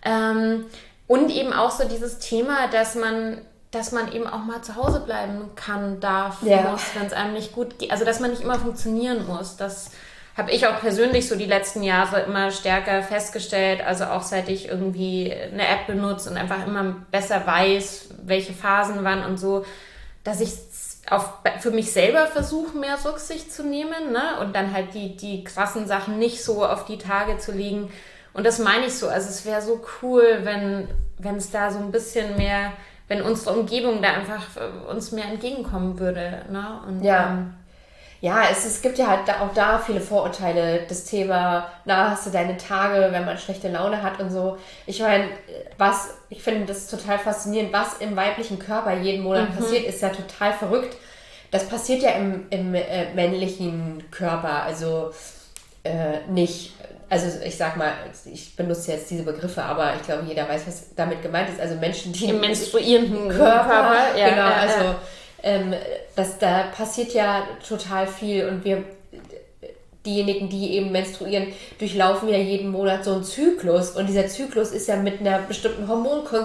Und eben auch so dieses Thema, dass man eben auch mal zu Hause bleiben kann, darf, muss, wenn es einem nicht gut geht. Also dass man nicht immer funktionieren muss. Das habe ich auch persönlich so die letzten Jahre immer stärker festgestellt, also auch seit ich irgendwie eine App benutze und einfach immer besser weiß, welche Phasen wann und so, dass ich für mich selber versuche, mehr Rücksicht zu nehmen, ne? Und dann halt die krassen Sachen nicht so auf die Tage zu legen. Und das meine ich so, also es wäre so cool, wenn es da so ein bisschen mehr, wenn unsere Umgebung da einfach uns mehr entgegenkommen würde, ne? Und, es gibt ja halt auch da viele Vorurteile. Das Thema, hast du deine Tage, wenn man schlechte Laune hat und so. Ich meine, ich finde das total faszinierend, was im weiblichen Körper jeden Monat passiert, ist ja total verrückt. Das passiert ja im männlichen Körper, also nicht. Also ich sag mal, ich benutze jetzt diese Begriffe, aber ich glaube, jeder weiß, was damit gemeint ist. Also Menschen, die im menstruierenden Körper, da passiert ja total viel und diejenigen, die eben menstruieren, durchlaufen ja jeden Monat so einen Zyklus und dieser Zyklus ist ja mit einer bestimmten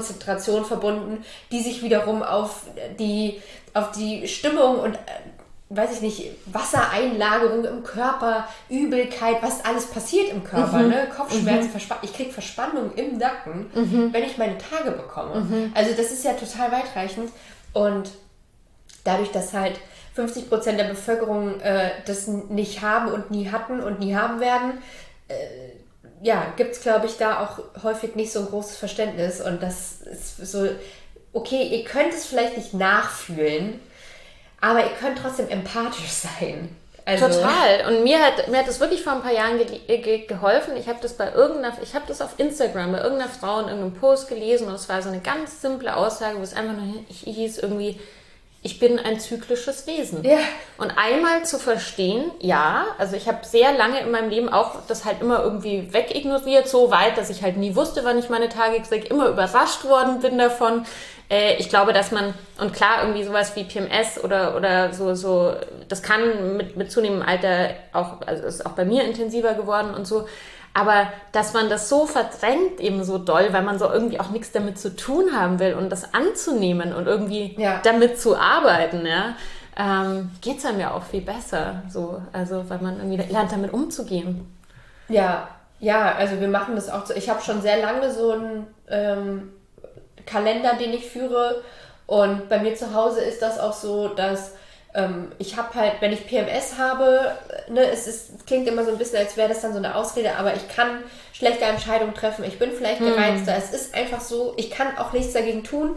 Hormonkonzentration verbunden, die sich wiederum auf die Stimmung und weiß ich nicht, Wassereinlagerung im Körper, Übelkeit, was alles passiert im Körper, ne? Kopfschmerzen, ich kriege Verspannung im Nacken, wenn ich meine Tage bekomme. Also das ist ja total weitreichend und dadurch, dass halt 50% der Bevölkerung das nicht haben und nie hatten und nie haben werden, gibt es, glaube ich, da auch häufig nicht so ein großes Verständnis und das ist so, okay, ihr könnt es vielleicht nicht nachfühlen, aber ihr könnt trotzdem empathisch sein. Also total. Und mir hat das wirklich vor ein paar Jahren geholfen. Ich habe das auf Instagram bei irgendeiner Frau in irgendeinem Post gelesen und es war so eine ganz simple Aussage, wo es einfach nur hieß irgendwie, ich bin ein zyklisches Wesen. Ja. Und einmal zu verstehen, also ich habe sehr lange in meinem Leben auch das halt immer irgendwie wegignoriert, so weit, dass ich halt nie wusste, wann ich meine Tage kriege, immer überrascht worden bin davon. Ich glaube, dass man, und klar, irgendwie sowas wie PMS oder so, das kann mit zunehmendem Alter auch, also ist auch bei mir intensiver geworden und so, aber dass man das so verdrängt eben so doll, weil man so irgendwie auch nichts damit zu tun haben will und das anzunehmen und irgendwie damit zu arbeiten, geht's einem ja auch viel besser, so, also weil man irgendwie lernt, damit umzugehen. Ja, also wir machen das auch so, ich habe schon sehr lange so einen Kalender, den ich führe und bei mir zu Hause ist das auch so, dass ich habe halt, wenn ich PMS habe, ne, es klingt immer so ein bisschen, als wäre das dann so eine Ausrede, aber ich kann schlechte Entscheidungen treffen, ich bin vielleicht gereizter, es ist einfach so, ich kann auch nichts dagegen tun.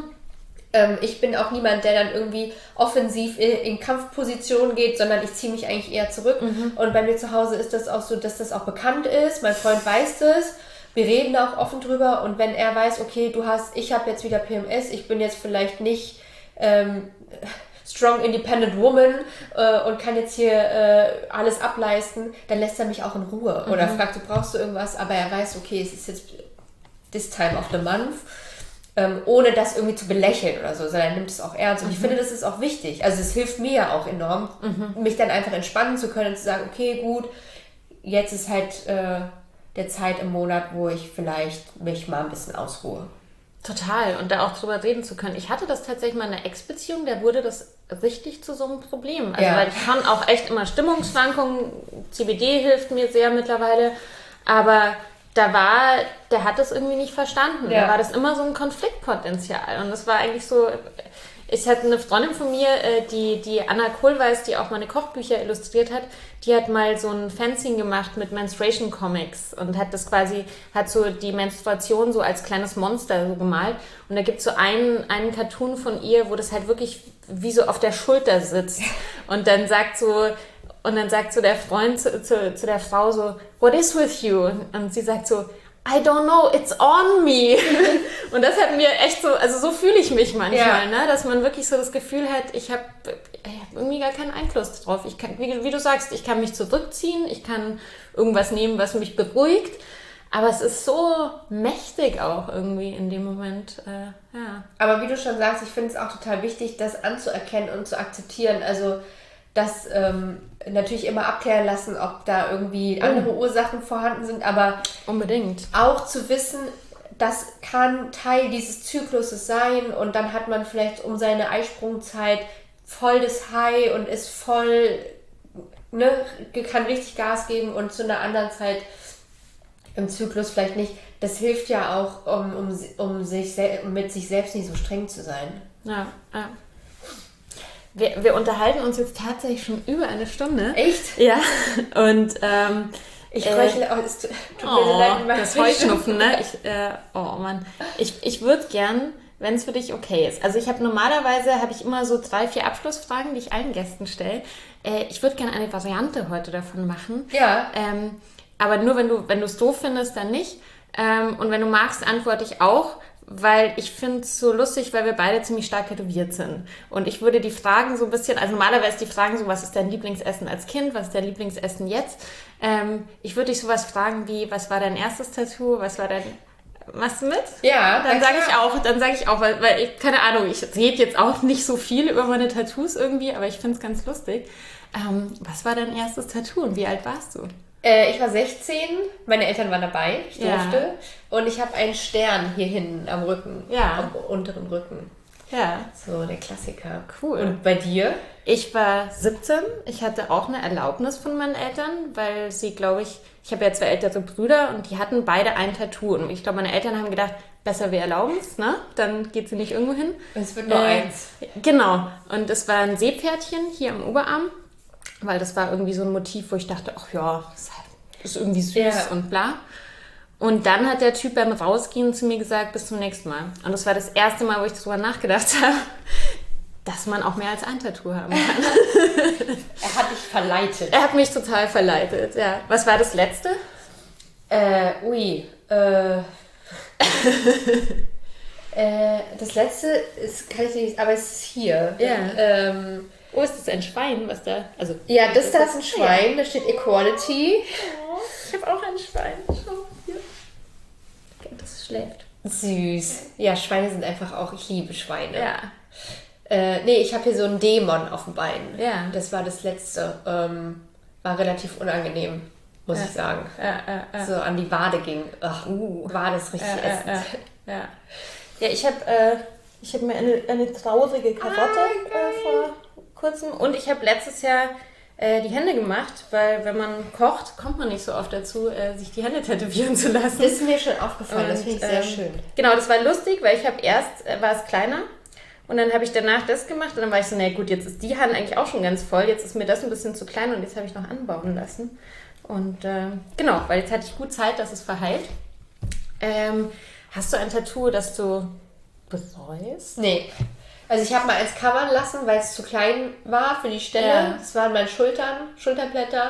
Ich bin auch niemand, der dann irgendwie offensiv in Kampfposition geht, sondern ich ziehe mich eigentlich eher zurück und bei mir zu Hause ist das auch so, dass das auch bekannt ist, mein Freund weiß das. Wir reden da auch offen drüber und wenn er weiß, okay, ich habe jetzt wieder PMS, ich bin jetzt vielleicht nicht strong independent woman und kann jetzt hier alles ableisten, dann lässt er mich auch in Ruhe oder fragt, brauchst du irgendwas, aber er weiß, okay, es ist jetzt this time of the month, ohne das irgendwie zu belächeln oder so, sondern er nimmt es auch ernst und ich finde, das ist auch wichtig, also es hilft mir ja auch enorm, mich dann einfach entspannen zu können und zu sagen, okay, gut, jetzt ist halt der Zeit im Monat, wo ich vielleicht mich mal ein bisschen ausruhe. Total. Und da auch drüber reden zu können. Ich hatte das tatsächlich mal in einer Ex-Beziehung, da wurde das richtig zu so einem Problem. Also weil ich schon auch echt immer Stimmungsschwankungen, CBD hilft mir sehr mittlerweile, aber der hat das irgendwie nicht verstanden. Da war das immer so ein Konfliktpotenzial. Und das war eigentlich so, ich hatte eine Freundin von mir, die Anna Kohlweis, die auch meine Kochbücher illustriert hat, die hat mal so ein Fanzine gemacht mit Menstruation Comics und hat so die Menstruation so als kleines Monster so gemalt. Und da gibt es so einen Cartoon von ihr, wo das halt wirklich wie so auf der Schulter sitzt. Und dann sagt so der Freund zu der Frau so, what is with you? Und sie sagt so, I don't know, it's on me. Und das hat mir echt so, also so fühle ich mich manchmal, ne? Dass man wirklich so das Gefühl hat, ich hab irgendwie gar keinen Einfluss drauf. Ich kann, wie du sagst, ich kann mich zurückziehen, ich kann irgendwas nehmen, was mich beruhigt, aber es ist so mächtig auch irgendwie in dem Moment, Aber wie du schon sagst, ich finde es auch total wichtig, das anzuerkennen und zu akzeptieren, also das natürlich immer abklären lassen, ob da irgendwie andere Ursachen vorhanden sind, aber unbedingt auch zu wissen, das kann Teil dieses Zykluses sein und dann hat man vielleicht um seine Eisprungzeit voll das High und ist voll, ne, kann richtig Gas geben und zu einer anderen Zeit im Zyklus vielleicht nicht. Das hilft ja auch, um mit sich selbst nicht so streng zu sein. Ja. Wir unterhalten uns jetzt tatsächlich schon über eine Stunde. Echt? Ja. Und ich röchle auch, es tut mir so leid. Das Heuschnupfen, ne? Ich würde gern, wenn es für dich okay ist. Also normalerweise habe ich immer so 3-4 Abschlussfragen, die ich allen Gästen stelle. Ich würde gerne eine Variante heute davon machen. Ja. Aber nur wenn du es doof findest, dann nicht. Und wenn du magst, antworte ich auch. Weil ich finde es so lustig, weil wir beide ziemlich stark tätowiert sind. Und ich würde die Fragen so ein bisschen, also normalerweise die Fragen so, was ist dein Lieblingsessen als Kind, was ist dein Lieblingsessen jetzt? Ich würde dich sowas fragen wie, was war dein erstes Tattoo, machst du mit? Ja. Dann sage ich auch, weil ich, keine Ahnung, ich rede jetzt auch nicht so viel über meine Tattoos irgendwie, aber ich finde es ganz lustig. Was war dein erstes Tattoo und wie alt warst du? Ich war 16, meine Eltern waren dabei, ich durfte. Und ich habe einen Stern hier hinten am Rücken, am unteren Rücken. Ja. So, der Klassiker. Cool. Und bei dir? Ich war 17. Ich hatte auch eine Erlaubnis von meinen Eltern, weil sie, glaube ich habe ja 2 ältere Brüder und die hatten beide ein Tattoo. Und ich glaube, meine Eltern haben gedacht, besser wir erlauben es, ne? Dann geht sie nicht irgendwo hin. Es wird nur eins. Genau. Und es war ein Seepferdchen hier am Oberarm, weil das war irgendwie so ein Motiv, wo ich dachte, ach ja, das ist irgendwie süß und bla. Und dann hat der Typ beim Rausgehen zu mir gesagt, bis zum nächsten Mal. Und das war das erste Mal, wo ich darüber nachgedacht habe, dass man auch mehr als ein Tattoo haben kann. Er hat dich verleitet. Er hat mich total verleitet, ja. Was war das letzte? Das letzte ist, kann ich nicht, aber es ist hier. Ja. Ist das ein Schwein, was da... Also, ja, da ist ein Schwein, da steht Equality. Oh, ich habe auch ein Schwein. Schau hier. Das schläft. Süß. Ja, Schweine sind einfach auch, ich liebe Schweine. Ja. Nee, ich habe hier so einen Dämon auf dem Bein. Ja. Das war das letzte. War relativ unangenehm, muss ich sagen. So an die Wade ging. Ach, war das richtig ätzend. Ja, ich habe mir eine traurige Karotte vor kurzem und ich habe letztes Jahr die Hände gemacht, weil wenn man kocht, kommt man nicht so oft dazu, sich die Hände tätowieren zu lassen. Das ist mir schon aufgefallen, das finde ich sehr schön. Genau, das war lustig, weil ich habe war es kleiner und dann habe ich danach das gemacht und dann war ich so, na gut, jetzt ist die Hand eigentlich auch schon ganz voll, jetzt ist mir das ein bisschen zu klein und jetzt habe ich noch anbauen lassen. Und genau, weil jetzt hatte ich gut Zeit, dass es verheilt. Hast du ein Tattoo, das du bereust? Nee. Also ich habe mal eins covern lassen, weil es zu klein war für die Stelle. Ja. Das waren meine Schulterblätter.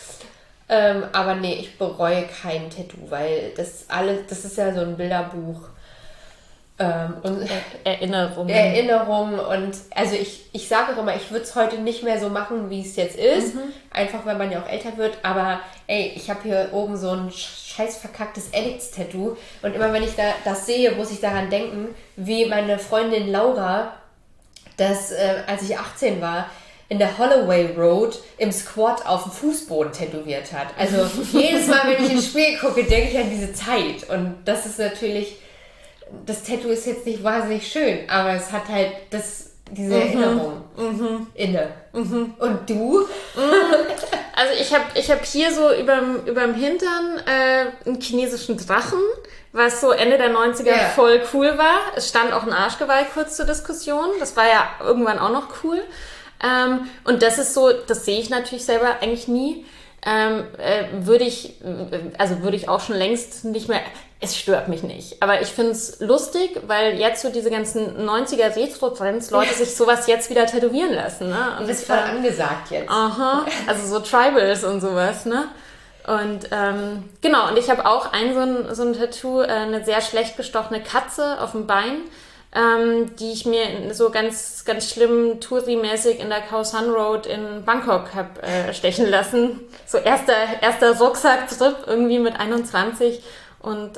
Aber nee, ich bereue kein Tattoo, weil das ist ja so ein Bilderbuch. Und Erinnerungen und also ich sage auch immer, ich würde es heute nicht mehr so machen, wie es jetzt ist. Einfach, weil man ja auch älter wird. Aber ey, ich habe hier oben so ein scheiß verkacktes Addicts-Tattoo. Und immer wenn ich das sehe, muss ich daran denken, wie meine Freundin Laura das, als ich 18 war, in der Holloway Road im Squat auf dem Fußboden tätowiert hat. Also jedes Mal, wenn ich ins Spiel gucke, denke ich an diese Zeit. Und das ist natürlich... Das Tattoo ist jetzt nicht wahnsinnig schön, aber es hat halt diese Erinnerung inne. Und du? Also ich hab hier so überm Hintern einen chinesischen Drachen, was so Ende der 90er voll cool war. Es stand auch ein Arschgeweih kurz zur Diskussion. Das war ja irgendwann auch noch cool. Und das ist so, das sehe ich natürlich selber eigentlich nie. Würde ich auch schon längst nicht mehr, es stört mich nicht. Aber ich finde es lustig, weil jetzt so diese ganzen 90er Retro-Trends, Leute sich sowas jetzt wieder tätowieren lassen. Ne? Und das ist voll angesagt jetzt. Aha, also so Tribals und sowas, ne? Und genau, und ich habe auch so ein Tattoo, eine sehr schlecht gestochene Katze auf dem Bein, die ich mir so ganz, ganz schlimm Touri-mäßig in der Khao San Road in Bangkok habe stechen lassen. So erster Rucksack-Trip irgendwie mit 21 und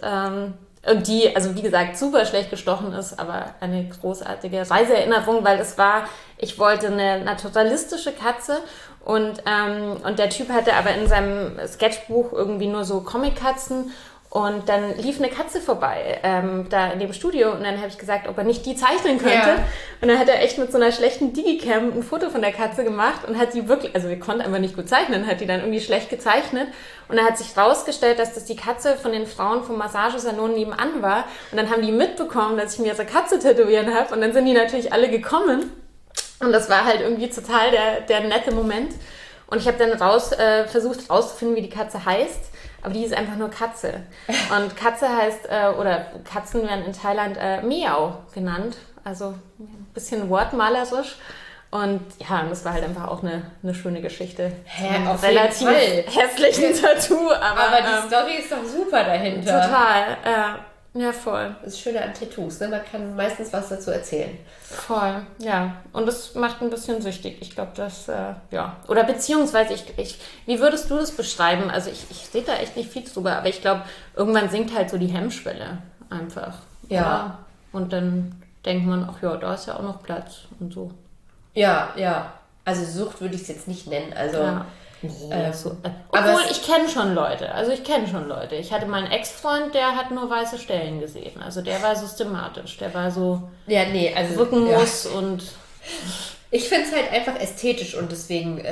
die, also wie gesagt, super schlecht gestochen ist, aber eine großartige Reiseerinnerung, weil ich wollte eine naturalistische Katze und der Typ hatte aber in seinem Sketchbuch irgendwie nur so Comic-Katzen. Und dann lief eine Katze vorbei, da in dem Studio. Und dann habe ich gesagt, ob er nicht die zeichnen könnte. Ja. Und dann hat er echt mit so einer schlechten Digicam ein Foto von der Katze gemacht und hat die wirklich, also wir konnten einfach nicht gut zeichnen, hat die dann irgendwie schlecht gezeichnet. Und dann hat sich rausgestellt, dass das die Katze von den Frauen vom Massagesalon nebenan war. Und dann haben die mitbekommen, dass ich mir ihre Katze tätowieren habe. Und dann sind die natürlich alle gekommen. Und das war halt irgendwie total der nette Moment. Und ich habe dann versucht rauszufinden, wie die Katze heißt. Aber die ist einfach nur Katze. Und Katze heißt, oder Katzen werden in Thailand Miao genannt. Also ein bisschen wortmalerisch. Und ja, das war halt einfach auch eine schöne Geschichte. Auf relativ hässlichen Tattoo. Aber die Story ist doch super dahinter. Total, ja, voll. Das ist schön an Tattoos, ne? Man kann meistens was dazu erzählen. Voll, ja. Und das macht ein bisschen süchtig. Ich glaube, das, ja. Oder beziehungsweise, wie würdest du das beschreiben? Also ich rede da echt nicht viel drüber, aber ich glaube, irgendwann sinkt halt so die Hemmschwelle einfach. Ja. Und dann denkt man, ach ja, da ist ja auch noch Platz und so. Ja. Also Sucht würde ich es jetzt nicht nennen. Also... Ja. Nee, obwohl, ich kenne schon Leute. Ich hatte mal einen Ex-Freund, der hat nur weiße Stellen gesehen. Also der war systematisch. Der war so ja, nee, also Rückenmuss und... Ich finde es halt einfach ästhetisch und deswegen,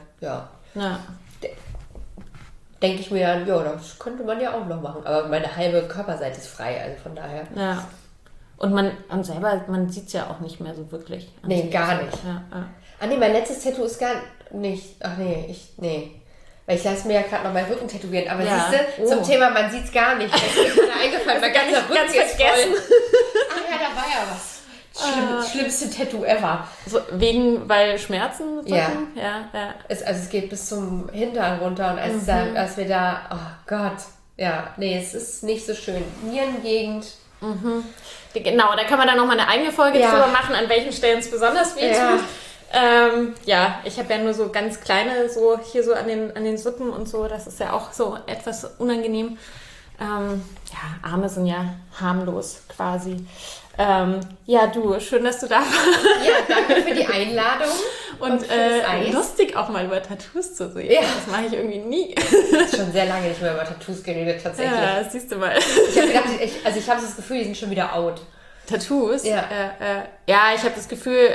denke ich mir dann, ja, das könnte man ja auch noch machen. Aber meine halbe Körperseite ist frei, also von daher. Ja. Und man sieht es ja auch nicht mehr so wirklich. Nee, gar nicht. Ja. Ah nee, mein letztes Tattoo ist gar nicht. Ach nee, Weil ich lasse mir ja gerade noch meinen Rücken tätowieren. Aber siehst du, zum Thema, man sieht es gar nicht. Das ist mir eingefallen, mein ganzer Rücken ist voll. Ach ja, da war ja was. Schlimmste Tattoo ever. So, weil Schmerzen? Ja. Ja. Es geht bis zum Hintern runter und als wir da, oh Gott. Ja, nee, es ist nicht so schön. Nierengegend. Mhm. Genau, da kann man dann nochmal eine eigene Folge drüber machen, an welchen Stellen es besonders weh tut. Ich habe ja nur so ganz kleine, so hier so an den Suppen und so, das ist ja auch so etwas unangenehm. Arme sind ja harmlos quasi. Du, schön, dass du da warst. Ja, danke für die Einladung. Und lustig auch mal über Tattoos zu reden. Ja. Das mache ich irgendwie nie. Ich habe schon sehr lange nicht mehr über Tattoos geredet, tatsächlich. Ja, siehst du mal. Ich habe gedacht, ich habe das Gefühl, die sind schon wieder out. Tattoos? Ja. Ich habe das Gefühl,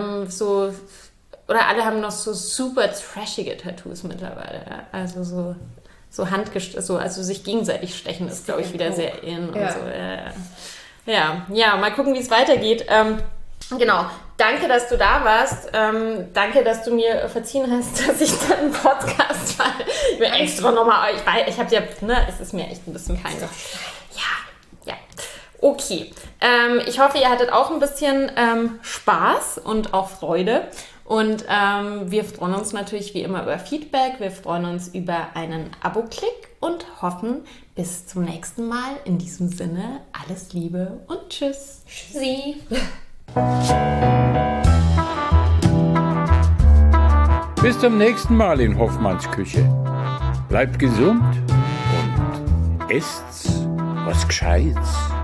oder alle haben noch so super trashige Tattoos mittlerweile. Ja? Also so also sich gegenseitig stechen ist, glaube ich, wieder sehr in und so. Ja, mal gucken, wie es weitergeht. Genau. Danke, dass du da warst. Danke, dass du mir verziehen hast, dass ich dann einen Podcast war. Ich bin extra nochmal, ich habe ja, es ist mir echt ein bisschen peinlich. Ja. Okay. Ich hoffe, ihr hattet auch ein bisschen Spaß und auch Freude. Und wir freuen uns natürlich wie immer über Feedback. Wir freuen uns über einen Abo-Klick und hoffen bis zum nächsten Mal. In diesem Sinne, alles Liebe und Tschüss. Tschüssi. Bis zum nächsten Mal in Hoffmanns Küche. Bleibt gesund und esst was Gescheites.